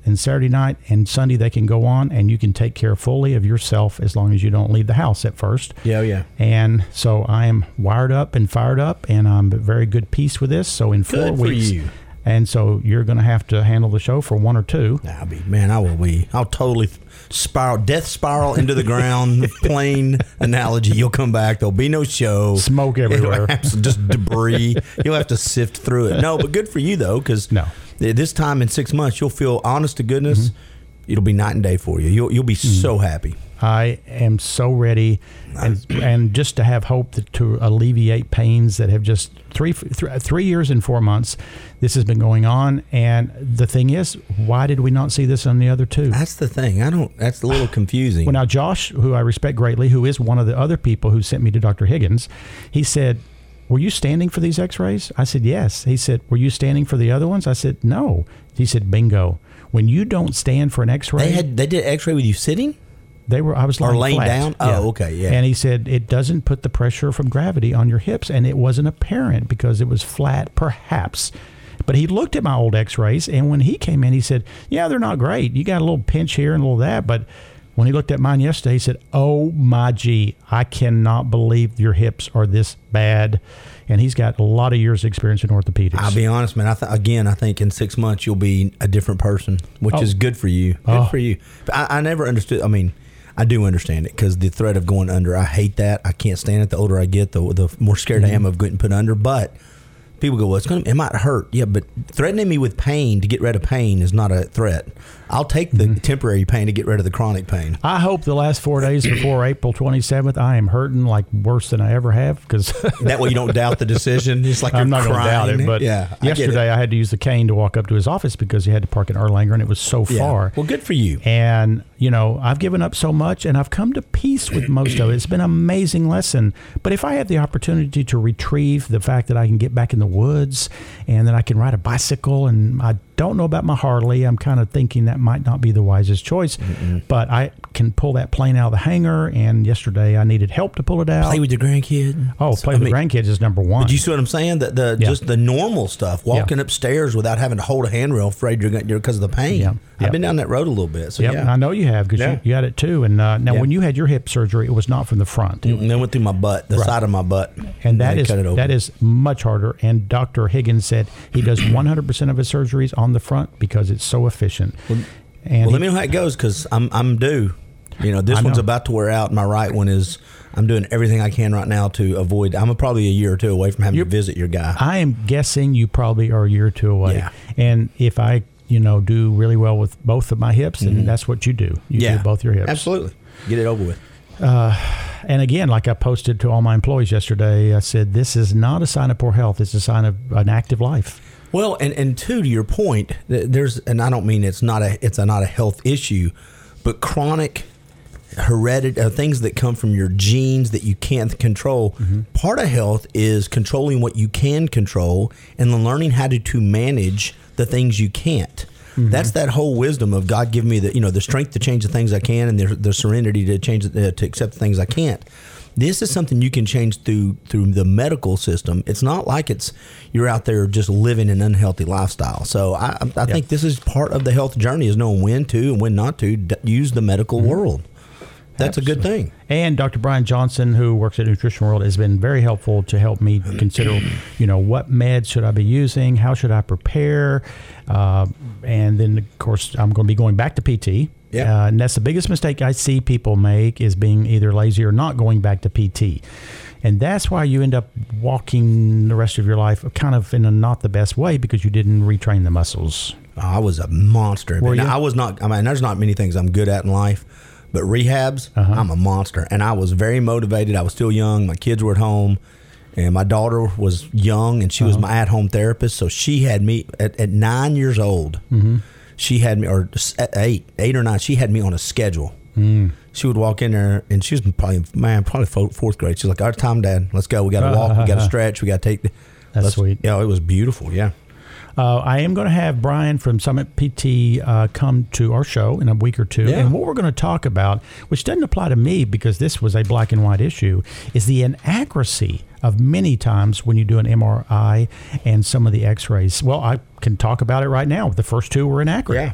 and Saturday night and Sunday they can go on, and you can take care fully of yourself as long as you don't leave the house at first. Yeah, yeah. And so I am wired up and fired up, and I'm at very good peace with this. So in four Good for weeks, you. and so you're going to have to handle the show for one or two. I'll be, man, I will be. I'll totally spiral, death spiral into the ground. Plain analogy. You'll come back. There'll be no show. Smoke everywhere. Just debris. You'll have to sift through it. No, but good for you though, because no. this time in six months, you'll feel, honest to goodness, mm-hmm. it'll be night and day for you. You'll you'll be mm-hmm. so happy. I am so ready, and and just to have hope that to alleviate pains that have just three th- three years and four months, this has been going on. And the thing is, why did we not see this on the other two? That's the thing. I don't. That's a little confusing. Well, now Josh, who I respect greatly, who is one of the other people who sent me to Doctor Higgins, he said, "Were you standing for these X-rays?" I said, "Yes." He said, "Were you standing for the other ones?" I said, "No." He said, "Bingo. When you don't stand for an X-ray, they had they did X-ray with you sitting." They were. I was lying or laying flat. down. Oh, yeah. okay, yeah. And he said it doesn't put the pressure from gravity on your hips, and it wasn't apparent because it was flat, perhaps. But he looked at my old X-rays, and when he came in, he said, "Yeah, they're not great. You got a little pinch here and a little that." But when he looked at mine yesterday, he said, "Oh my gee, I cannot believe your hips are this bad." And he's got a lot of years' experience in orthopedics. I'll be honest, man. I th- again, I think in six months you'll be a different person, which oh. is good for you. Good oh. for you. But I, I never understood. I mean. I do understand it because the threat of going under, I hate that. I can't stand it. The older I get, the the more scared mm-hmm. I am of getting put under. But people go, well, it's gonna, it might hurt. Yeah, but threatening me with pain to get rid of pain is not a threat. I'll take the mm-hmm. temporary pain to get rid of the chronic pain. I hope the last four days before April twenty-seventh, I am hurting like worse than I ever have. Because that way you don't doubt the decision. It's like I'm you're not going to doubt it. But yeah, yesterday I, I had to use the cane to walk up to his office because he had to park in Erlanger, and it was so yeah. far. Well, good for you. And, you know, I've given up so much, and I've come to peace with most of it. It's been an amazing lesson. But if I have the opportunity to retrieve the fact that I can get back in the woods and that I can ride a bicycle, and I don't know about my Harley, I'm kind of thinking that might not be the wisest choice. Mm-mm. But I can pull that plane out of the hangar, and yesterday I needed help to pull it out. Play with your grandkid. Oh, play I with mean, grandkids is number one. But you see what I'm saying? The, the yeah. just the normal stuff, walking yeah. upstairs without having to hold a handrail, afraid you're going because of the pain. Yeah. I've yep. been down that road a little bit. So yep. yeah, I know you have because yeah. you, you had it too. And uh, now, yeah. when you had your hip surgery, it was not from the front. It mm-hmm. went through my butt, the right. side of my butt, and, and that is that is much harder. And Doctor Higgins said he does one hundred percent of his surgeries on the front because it's so efficient. Well, and well he, let me know how it goes because I'm I'm due. You know, this I one's know. about to wear out. My right one is. I'm doing everything I can right now to avoid. I'm probably a year or two away from having You're, to visit your guy. I am guessing you probably are a year or two away. Yeah. And if I, you know, do really well with both of my hips, Mm-hmm. then that's what you do. You yeah. do both your hips. Absolutely. Get it over with. Uh, and again, like I posted to all my employees yesterday, I said, this is not a sign of poor health. It's a sign of an active life. Well, and, and two, to your point, there's, and I don't mean it's not a, it's a, not a health issue, but chronic hereditary uh, things that come from your genes that you can't control. Mm-hmm. Part of health is controlling what you can control and then learning how to, to manage the things you can't. Mm-hmm. That's that whole wisdom of God giving me the, you know, the strength to change the things I can and the, the serenity to change the, to accept the things I can't. This is something you can change through through the medical system. It's not like it's you're out there just living an unhealthy lifestyle. So I, I yep. think this is part of the health journey is knowing when to and when not to d- use the medical mm-hmm. world. That's Absolutely. a good thing. And Doctor Brian Johnson, who works at Nutrition World, has been very helpful to help me consider, you know, what meds should I be using? How should I prepare? Uh, and then, of course, I'm going to be going back to P T. Yeah. Uh, and that's the biggest mistake I see people make is being either lazy or not going back to P T. And that's why you end up walking the rest of your life kind of in a not the best way because you didn't retrain the muscles. Oh, I was a monster. Were you? I was not, I mean, there's not many things I'm good at in life. But rehabs, uh-huh. I'm a monster. And I was very motivated. I was still young. My kids were at home. And my daughter was young, and she uh-huh. was my at-home therapist. So she had me, at, at nine years old, mm-hmm. she had me, or at eight, eight or nine, she had me on a schedule. Mm. She would walk in there, and she was probably, man, probably fourth grade. She's like, all right, time, Dad. Let's go. We got to walk. We got to stretch. We got to take. The, That's sweet. Yeah, it was beautiful. Yeah. Uh, I am going to have Brian from Summit P T uh, come to our show in a week or two. Yeah. And what we're going to talk about, which doesn't apply to me because this was a black and white issue, is the inaccuracy of many times when you do an M R I and some of the x-rays. Well, I can talk about it right now. The first two were inaccurate. Yeah.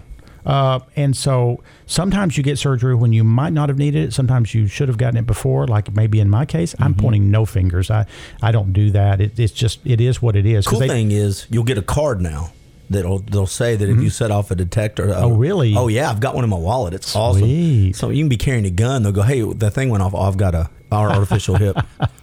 Uh, and so sometimes you get surgery when you might not have needed it. Sometimes you should have gotten it before, like maybe in my case. I'm Mhm. pointing no fingers. I, I don't do that. It, it's just, it is what it is. 'Cause Cool they- thing is you'll get a card now that'll they'll say that if you set off a detector. Uh, Oh, really? Oh, yeah. I've got one in my wallet. It's Sweet. awesome. So you can be carrying a gun. They'll go, hey, the thing went off. Oh, I've got a our artificial hip.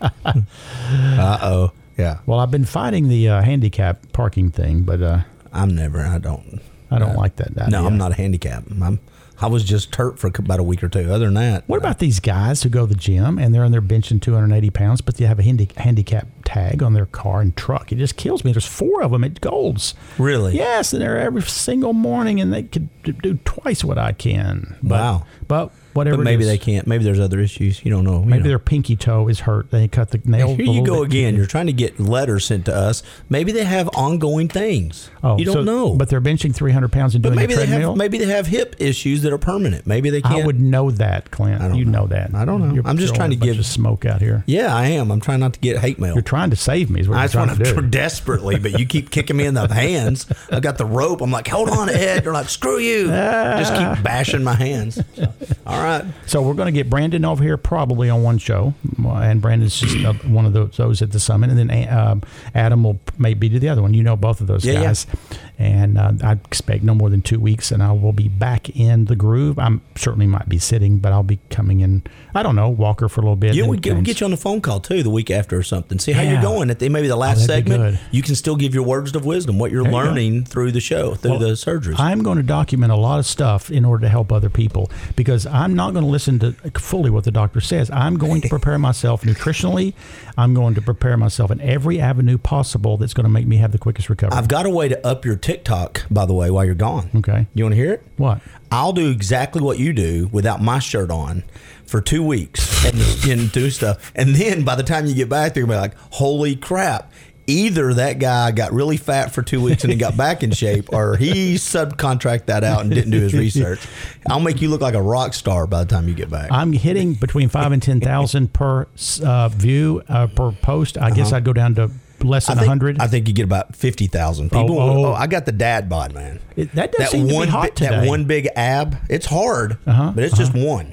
Uh-oh. Yeah. Well, I've been fighting the uh, handicap parking thing, but uh, I'm never. I don't. I don't uh, like that. No, idea. I'm not a handicap. I'm. I was just hurt for about a week or two. Other than that, What about these guys who go to the gym and they're in there benching two hundred eighty pounds, but they have a handi- handicap tag on their car and truck? It just kills me. There's four of them at Gold's. Really? Yes, and they're every single morning, and they could d- do twice what I can. But, Wow. But whatever. But it maybe is, they can't. Maybe there's other issues. You don't know. You Maybe know. their pinky toe is hurt. They cut the nail. Here a you little go bit. again. You're trying to get letters sent to us. Maybe they have ongoing things. Oh, you don't so- know. But they're benching three hundred pounds and But doing maybe a they treadmill. have maybe they have hip issues that are permanent. Maybe they can't. I would know that, Clint. I don't You know. know that. I don't know. You're I'm just throwing trying to a bunch give- of smoke out here. Yeah, I am. I'm trying not to get hate mail. You're trying to save me. Is what I you're just trying want to to do. desperately, but you keep kicking me in the hands. I got the rope. I'm like, hold on, Ed. You're like, screw you. Just keep bashing my hands. So, all right. So we're going to get Brandon over here probably on one show, and Brandon's just uh, one of those, those at the summit, and then uh, Adam will maybe do the other one. You know both of those Yeah, guys, and uh, I expect no more than two weeks, and I will be back in the groove. I'm certainly might be sitting, but I'll be coming in. I don't know, Walker for a little bit. Yeah, then we get, we'll James. get you on the phone call too the week after or something. See how Yeah. you're going. At the, maybe the last Oh, that'd be segment, good. you can still give your words of wisdom, what you're There you go. learning through the show, through Well, the surgeries. I'm going to document a lot of stuff in order to help other people because I'm not going to listen to fully what the doctor says. I'm going to prepare myself nutritionally. I'm going to prepare myself in every avenue possible that's going to make me have the quickest recovery. I've got a way to up your TikTok, by the way, while you're gone. Okay. You want to hear it? What? I'll do exactly what you do without my shirt on for two weeks and, and do stuff. And then by the time you get back, they're going to be like, holy crap. Either that guy got really fat for two weeks and then got back in shape, or he subcontracted that out and didn't do his research. I'll make you look like a rock star by the time you get back. I'm hitting between five and ten thousand per uh, view uh, per post. I guess Uh-huh. I'd go down to less than I think, a hundred. I think you get about fifty thousand people. Oh, Oh, oh. I got the dad bod, man. It- that does seem to be one hot bi- that today. one big ab. It's hard, Uh-huh, but it's just one.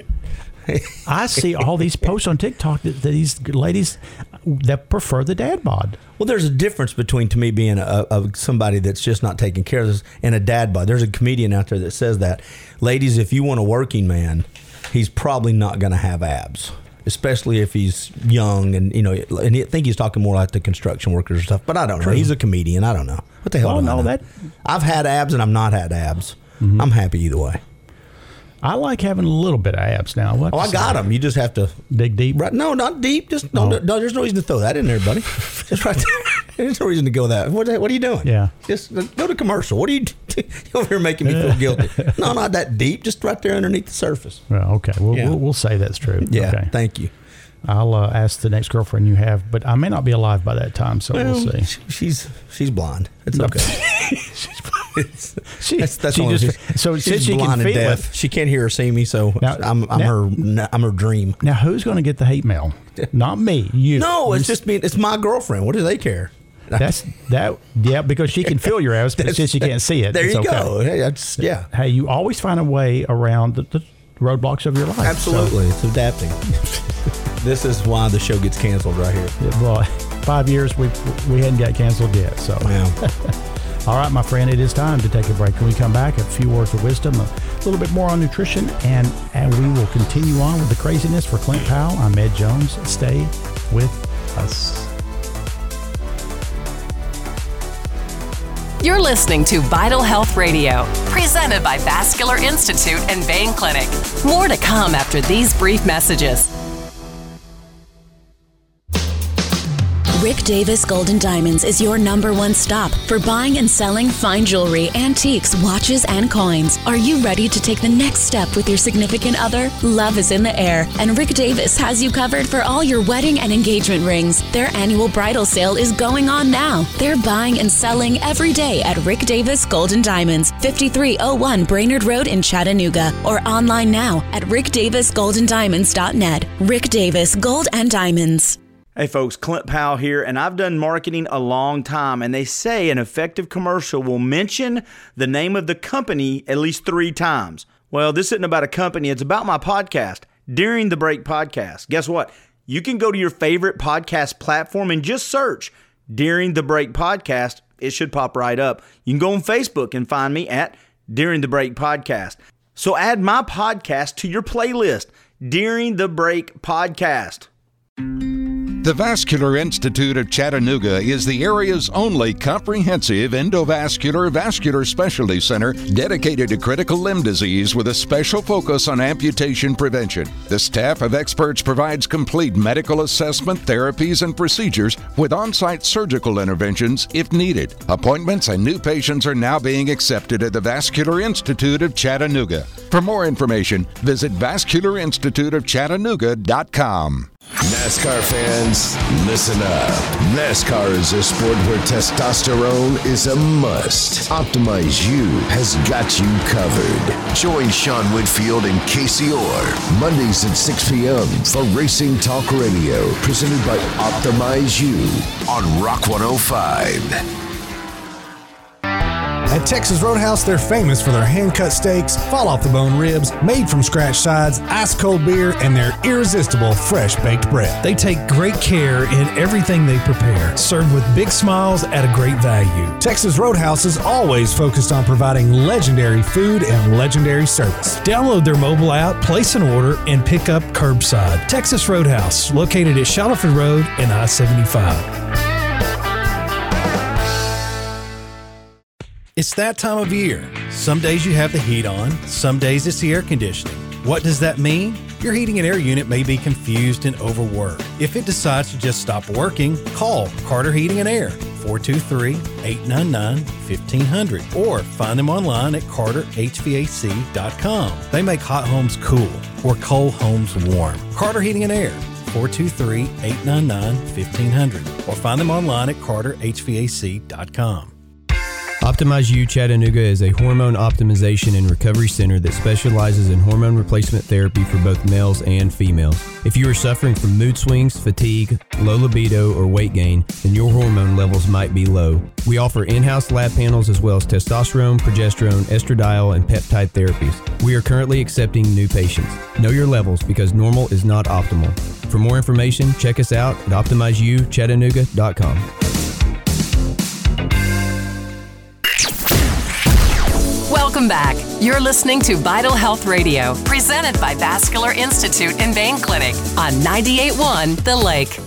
I see all these posts on TikTok that, that these ladies that prefer the dad bod. Well, there's a difference between, to me, being a, a somebody that's just not taking care of this and a dad bod. There's a comedian out there that says that, ladies, if you want a working man, he's probably not going to have abs, especially if he's young and you know. And I think he's talking more like the construction workers or stuff. But I don't know. True. He's a comedian. I don't know what the hell. Well, do I no, know? that- I've had abs and I've not had abs. I'm happy either way. I like having a little bit of abs now. What Oh, I got them. You just have to dig deep. Right? No, not deep. Just no, Oh. no. There's no reason to throw that in there, buddy. Just right there. There's no reason to go that. What, what are you doing? Yeah. Just go to commercial. What are you you're over here making me feel guilty? No, not that deep. Just right there underneath the surface. Well, okay. We'll, Yeah. we'll, we'll say that's true. Yeah. Okay. Thank you. I'll uh, ask the next girlfriend you have, but I may not be alive by that time, so Well, we'll see. sh- She's she's blonde. It's No. okay. She, That's, that's she all just she's, so she's since she can blind and feel deaf. it. She can't hear or see me, so Now- I'm I'm now- her I'm her dream. Now, who's going to get the hate mail? Not me. You. No, it's You- just me. It's my girlfriend. What do they care? That's that. Yeah, because she can feel your abs, but since she can't see it, There it's you okay. go. Hey, that's, yeah. Hey, you always find a way around the, the roadblocks of your life. Absolutely. It's adapting. This is why the show gets canceled right here. So, yeah, well, five years we we hadn't got canceled yet. So, Wow. all right, my friend, it is time to take a break. When we come back, a few words of wisdom, a little bit more on nutrition, and and we will continue on with the craziness for Clint Powell. I'm Ed Jones. Stay with us. You're listening to Vital Health Radio, presented by Vascular Institute and Vein Clinic. More to come after these brief messages. Rick Davis Gold and Diamonds is your number one stop for buying and selling fine jewelry, antiques, watches, and coins. Are you ready to take the next step with your significant other? Love is in the air, and Rick Davis has you covered for all your wedding and engagement rings. Their annual bridal sale is going on now. They're buying and selling every day at Rick Davis Gold and Diamonds, fifty-three oh one Brainerd Road in Chattanooga, or online now at rick davis gold and diamonds dot net. Rick Davis Gold and Diamonds. Hey folks, Clint Powell here, and I've done marketing a long time, and they say an effective commercial will mention the name of the company at least three times. Well, this isn't about a company, it's about my podcast, During the Break Podcast. Guess what? You can go to your favorite podcast platform and just search During the Break Podcast. It should pop right up. You can go on Facebook and find me at During the Break Podcast. So add my podcast to your playlist, During the Break Podcast. The Vascular Institute of Chattanooga is the area's only comprehensive endovascular vascular specialty center dedicated to critical limb disease with a special focus on amputation prevention. The staff of experts provides complete medical assessment, therapies, and procedures with on-site surgical interventions if needed. Appointments and new patients are now being accepted at the Vascular Institute of Chattanooga. For more information, visit vascular institute of chattanooga dot com. NASCAR fans, listen up. NASCAR is a sport where testosterone is a must. Optimize U has got you covered. Join Sean Whitfield and Casey Orr Mondays at six p.m. for Racing Talk Radio, presented by Optimize U on Rock one oh five. At Texas Roadhouse, they're famous for their hand-cut steaks, fall-off-the-bone ribs, made-from-scratch sides, ice-cold beer, and their irresistible fresh-baked bread. They take great care in everything they prepare, served with big smiles at a great value. Texas Roadhouse is always focused on providing legendary food and legendary service. Download their mobile app, place an order, and pick up curbside. Texas Roadhouse, located at Shuttleford Road and I seventy-five. It's that time of year. Some days you have the heat on, some days it's the air conditioning. What does that mean? Your heating and air unit may be confused and overworked. If it decides to just stop working, call Carter Heating and Air, four two three, eight nine nine, fifteen hundred, or find them online at carter h v a c dot com. They make hot homes cool or cold homes warm. Carter Heating and Air, four two three, eight nine nine, fifteen hundred, or find them online at carter h v a c dot com. Optimize U Chattanooga is a hormone optimization and recovery center that specializes in hormone replacement therapy for both males and females. If you are suffering from mood swings, fatigue, low libido, or weight gain, then your hormone levels might be low. We offer in-house lab panels as well as testosterone, progesterone, estradiol, and peptide therapies. We are currently accepting new patients. Know your levels because normal is not optimal. For more information, check us out at optimize u chattanooga dot com. Welcome back. You're listening to Vital Health Radio, presented by Vascular Institute and Vein Clinic on ninety-eight point one The Lake.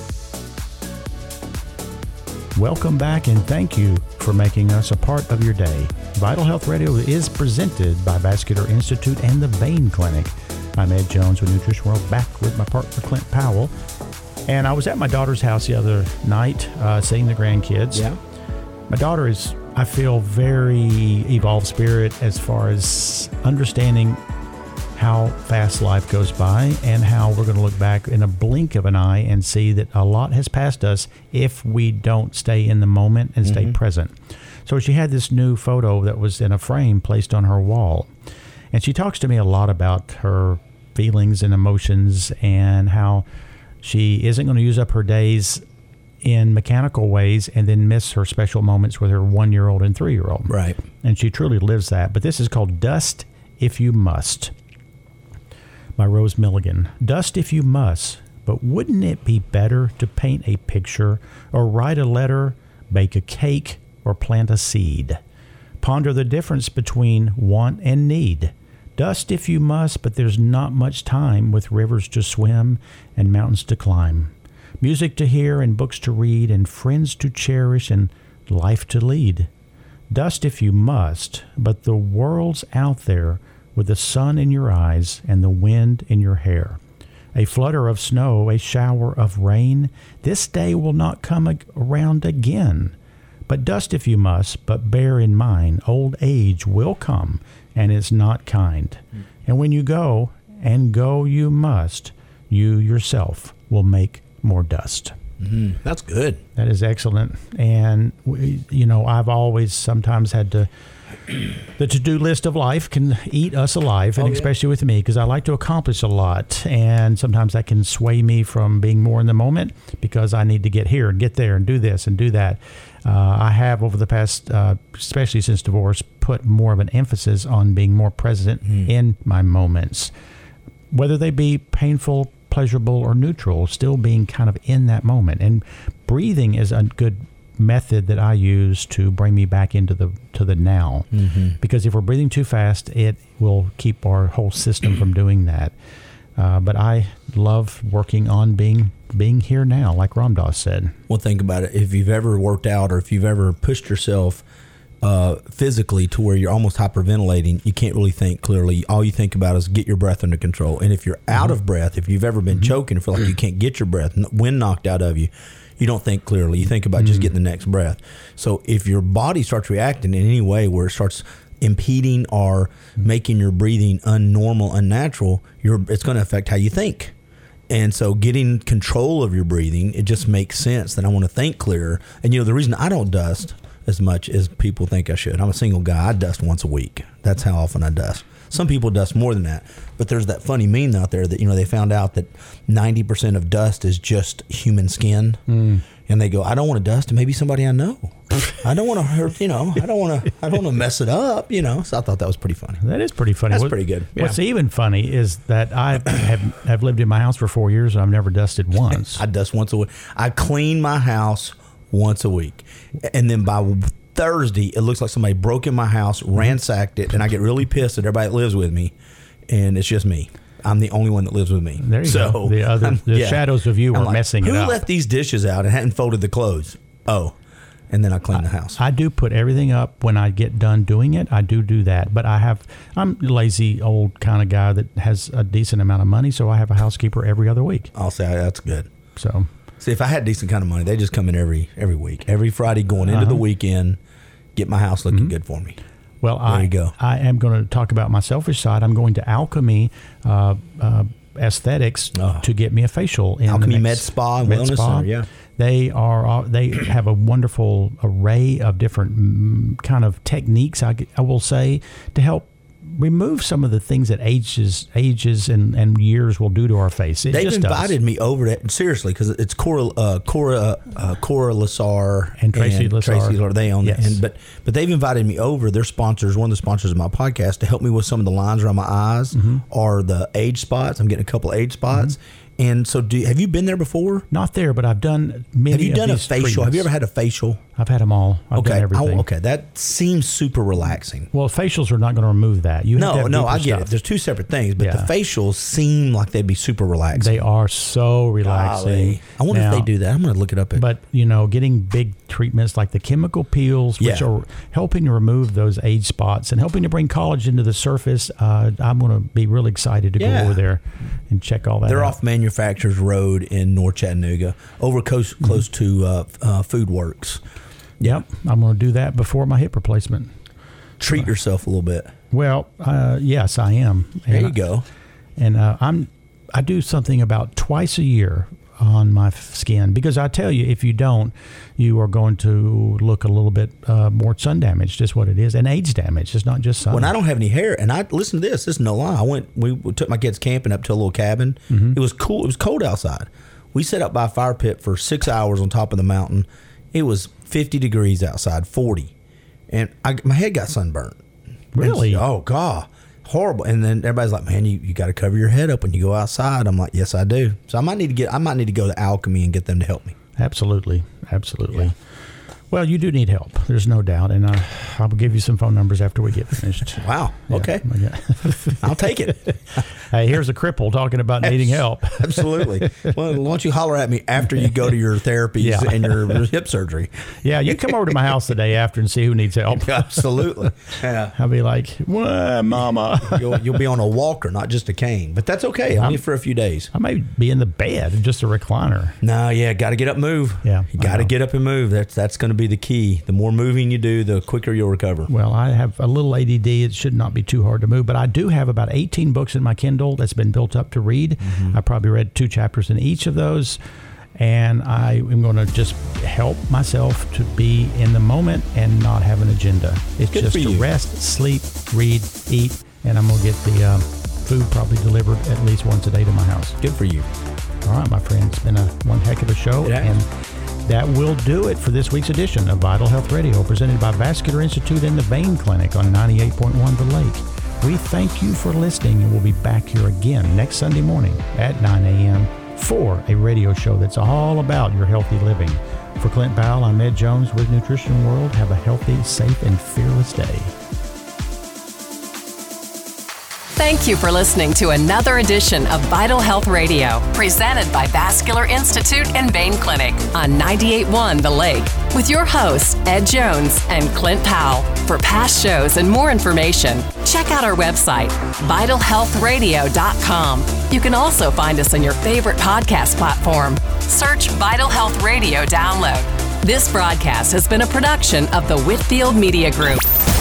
Welcome back and thank you for making us a part of your day. Vital Health Radio is presented by Vascular Institute and the Vein Clinic. I'm Ed Jones with Nutrition World, back with my partner Clint Powell. And I was at my daughter's house the other night, uh, seeing the grandkids. Yeah. My daughter is, I feel, very evolved spirit as far as understanding how fast life goes by and how we're going to look back in a blink of an eye and see that a lot has passed us if we don't stay in the moment and stay mm-hmm. present. So she had this new photo that was in a frame placed on her wall. And she talks to me a lot about her feelings and emotions and how she isn't going to use up her days in mechanical ways and then miss her special moments with her one-year-old and three-year-old. Right. And she truly lives that. But this is called Dust If You Must by Rose Milligan. Dust if you must, but wouldn't it be better to paint a picture or write a letter, bake a cake, or plant a seed? Ponder the difference between want and need. Dust if you must, but there's not much time with rivers to swim and mountains to climb. Music to hear and books to read and friends to cherish and life to lead. Dust if you must, but the world's out there with the sun in your eyes and the wind in your hair. A flutter of snow, a shower of rain, this day will not come around again. But dust if you must, but bear in mind, old age will come and is not kind. Mm. And when you go, and go you must, you yourself will make more dust. Mm, that's good. That is excellent. And, we, you know, I've always sometimes had to the to-do list of life can eat us alive, and Oh, yeah. especially with me, because I like to accomplish a lot, and sometimes that can sway me from being more in the moment because I need to get here and get there and do this and do that. Uh, I have over the past, uh, especially since divorce, put more of an emphasis on being more present Mm. in my moments, whether they be painful, pleasurable, or neutral, still being kind of in that moment. And breathing is a good method that I use to bring me back into the to the now. Mm-hmm. Because if we're breathing too fast, it will keep our whole system from doing that. Uh, but I love working on being being here now, like Ramdas said. Well, think about it. If you've ever worked out or if you've ever pushed yourself uh, physically to where you're almost hyperventilating, you can't really think clearly. All you think about is get your breath under control. And if you're out Mm-hmm. of breath, if you've ever been Mm-hmm. choking and feel like you can't get your breath, n- wind knocked out of you, you don't think clearly. You think about just Mm-hmm. getting the next breath. So if your body starts reacting in any way where it starts impeding or making your breathing unnormal, unnatural, you're, it's going to affect how you think. And so getting control of your breathing, it just makes sense that I want to think clearer. And, you know, the reason I don't dust as much as people think I should, I'm a single guy. I dust once a week. That's how often I dust. Some people dust more than that. But there's that funny meme out there that, you know, they found out that ninety percent of dust is just human skin. Mm. And they go, I don't want to dust to maybe somebody I know. I don't want to hurt, you know, I don't want to, I don't want to mess it up, you know. So I thought that was pretty funny. That is pretty funny. That's What- pretty good. What's Yeah. even funny is that I have have lived in my house for four years and I've never dusted once. I dust once a week. I clean my house once a week. And then by Thursday, it looks like somebody broke in my house, ransacked it, and I get really pissed at everybody that lives with me. And it's just me. I'm the only one that lives with me. There you so, go. The other- I'm- the shadows of you I'm are like, messing it Who up. left these dishes out and hadn't folded the clothes? Oh, and then I clean the house. I do put everything up when I get done doing it. I do do that, but I have I'm a lazy old kind of guy that has a decent amount of money, so I have a housekeeper every other week. I'll say that's good. So, see, if I had decent kind of money, they just come in every every week, every Friday going into Uh-huh. the weekend, get my house looking good for me. Well, There I you go. I am going to talk about my selfish side. I'm going to Alchemy uh, uh, Aesthetics to get me a facial. In Oh. Alchemy the Med next, Spa and Med Wellness Spa. Center, yeah. They are all- they have a wonderful array of different mm, kind of techniques. I, g- I will say to help remove some of the things that ages ages and, and years will do to our face. It They've just does. invited me over to seriously because it's Cora, uh, Cora, uh, Cora Lassar And Tracy Lassar. Tracy Lassar, they own Yes. it. And but but they've invited me over. They're sponsors. One of the sponsors of my podcast to help me with some of the lines around my eyes Mm-hmm. or the age spots. I'm getting a couple age spots. And so, do have you been there before? Not there, but I've done many. Have you of done a these facial? Have you treatments. ever had a facial? I've had them all. I've okay, done everything. I- okay, that seems super relaxing. Well, facials are not going to remove that. You have to No, have no, deeper I get stuff. it. There's two separate things, but Yeah. the facials seem like they'd be super relaxing. They are so relaxing. Golly. I wonder Now, if they do that. I'm going to look it up. But, you know, getting big treatments like the chemical peels, which Yeah. are helping to remove those age spots and helping to bring collagen to the surface, uh, I'm going to be really excited to Yeah. go over there and check all that They're out. off Manufacturers Road in North Chattanooga, over close, close to uh, uh, Food Works. Yep. I'm going to do that before my hip replacement. Treat yourself a little bit. Well, uh, yes, I am. There And you go. And uh, I'm I do something about twice a year on my f- skin because I tell you, if you don't, you are going to look a little bit uh, more sun damaged. Just what it is, and age damage. It's not just sun. When I don't have any hair, and I listen to this, this is no lie. I went, we, we took my kids camping up to a little cabin. Mhm. It was cool. It was cold outside. We sat up by a fire pit for six hours on top of the mountain. It was fifty degrees outside, forty, and I, my head got sunburnt. Really? And- oh God, horrible. And then everybody's like, "Man, you, you got to cover your head up when you go outside." I'm like, "Yes, I do." So I might need to get, I might need to go to Alchemy and get them to help me. Absolutely, absolutely. Well, you do need help. There's no doubt, and uh, I'll give you some phone numbers after we get finished. Wow. Okay. Yeah. I'll take it. Hey, here's a cripple talking about needing help. Absolutely. Well, why don't you holler at me after you go to your therapies Yeah. and your hip surgery? Yeah, you come over to my house the day after and see who needs help. Absolutely. Yeah. I'll be like, "What, Mama?" You'll, you'll be on a walker, not just a cane. But that's okay. Only for a few days. I may be in the bed, just a recliner. No, yeah, got to get up, and move. Yeah, you I got to know. get up and move. That's that's going to be the key. The more moving you do, the quicker you'll recover. Well, I have a little A D D. It should not be too hard to move, but I do have about eighteen books in my Kindle that's been built up to read. Mm-hmm. I probably read two chapters in each of those. And I am going to just help myself to be in the moment and not have an agenda. It's Good just for to you. rest, sleep, read, eat, and I'm going to get the um, food probably delivered at least once a day to my house. Good for you. All right, my friend, it's been a one heck of a show. It has. And that will do it for this week's edition of Vital Health Radio, presented by Vascular Institute and the Vein Clinic on ninety-eight point one The Lake. We thank you for listening, and we'll be back here again next Sunday morning at nine a.m. for a radio show that's all about your healthy living. For Clint Powell, I'm Ed Jones with Nutrition World. Have a healthy, safe, and fearless day. Thank you for listening to another edition of Vital Health Radio, presented by Vascular Institute and Vein Clinic on ninety-eight point one The Lake, with your hosts, Ed Jones and Clint Powell. For past shows and more information, check out our website, vital health radio dot com. You can also find us on your favorite podcast platform. Search Vital Health Radio Download. This broadcast has been a production of the Whitfield Media Group.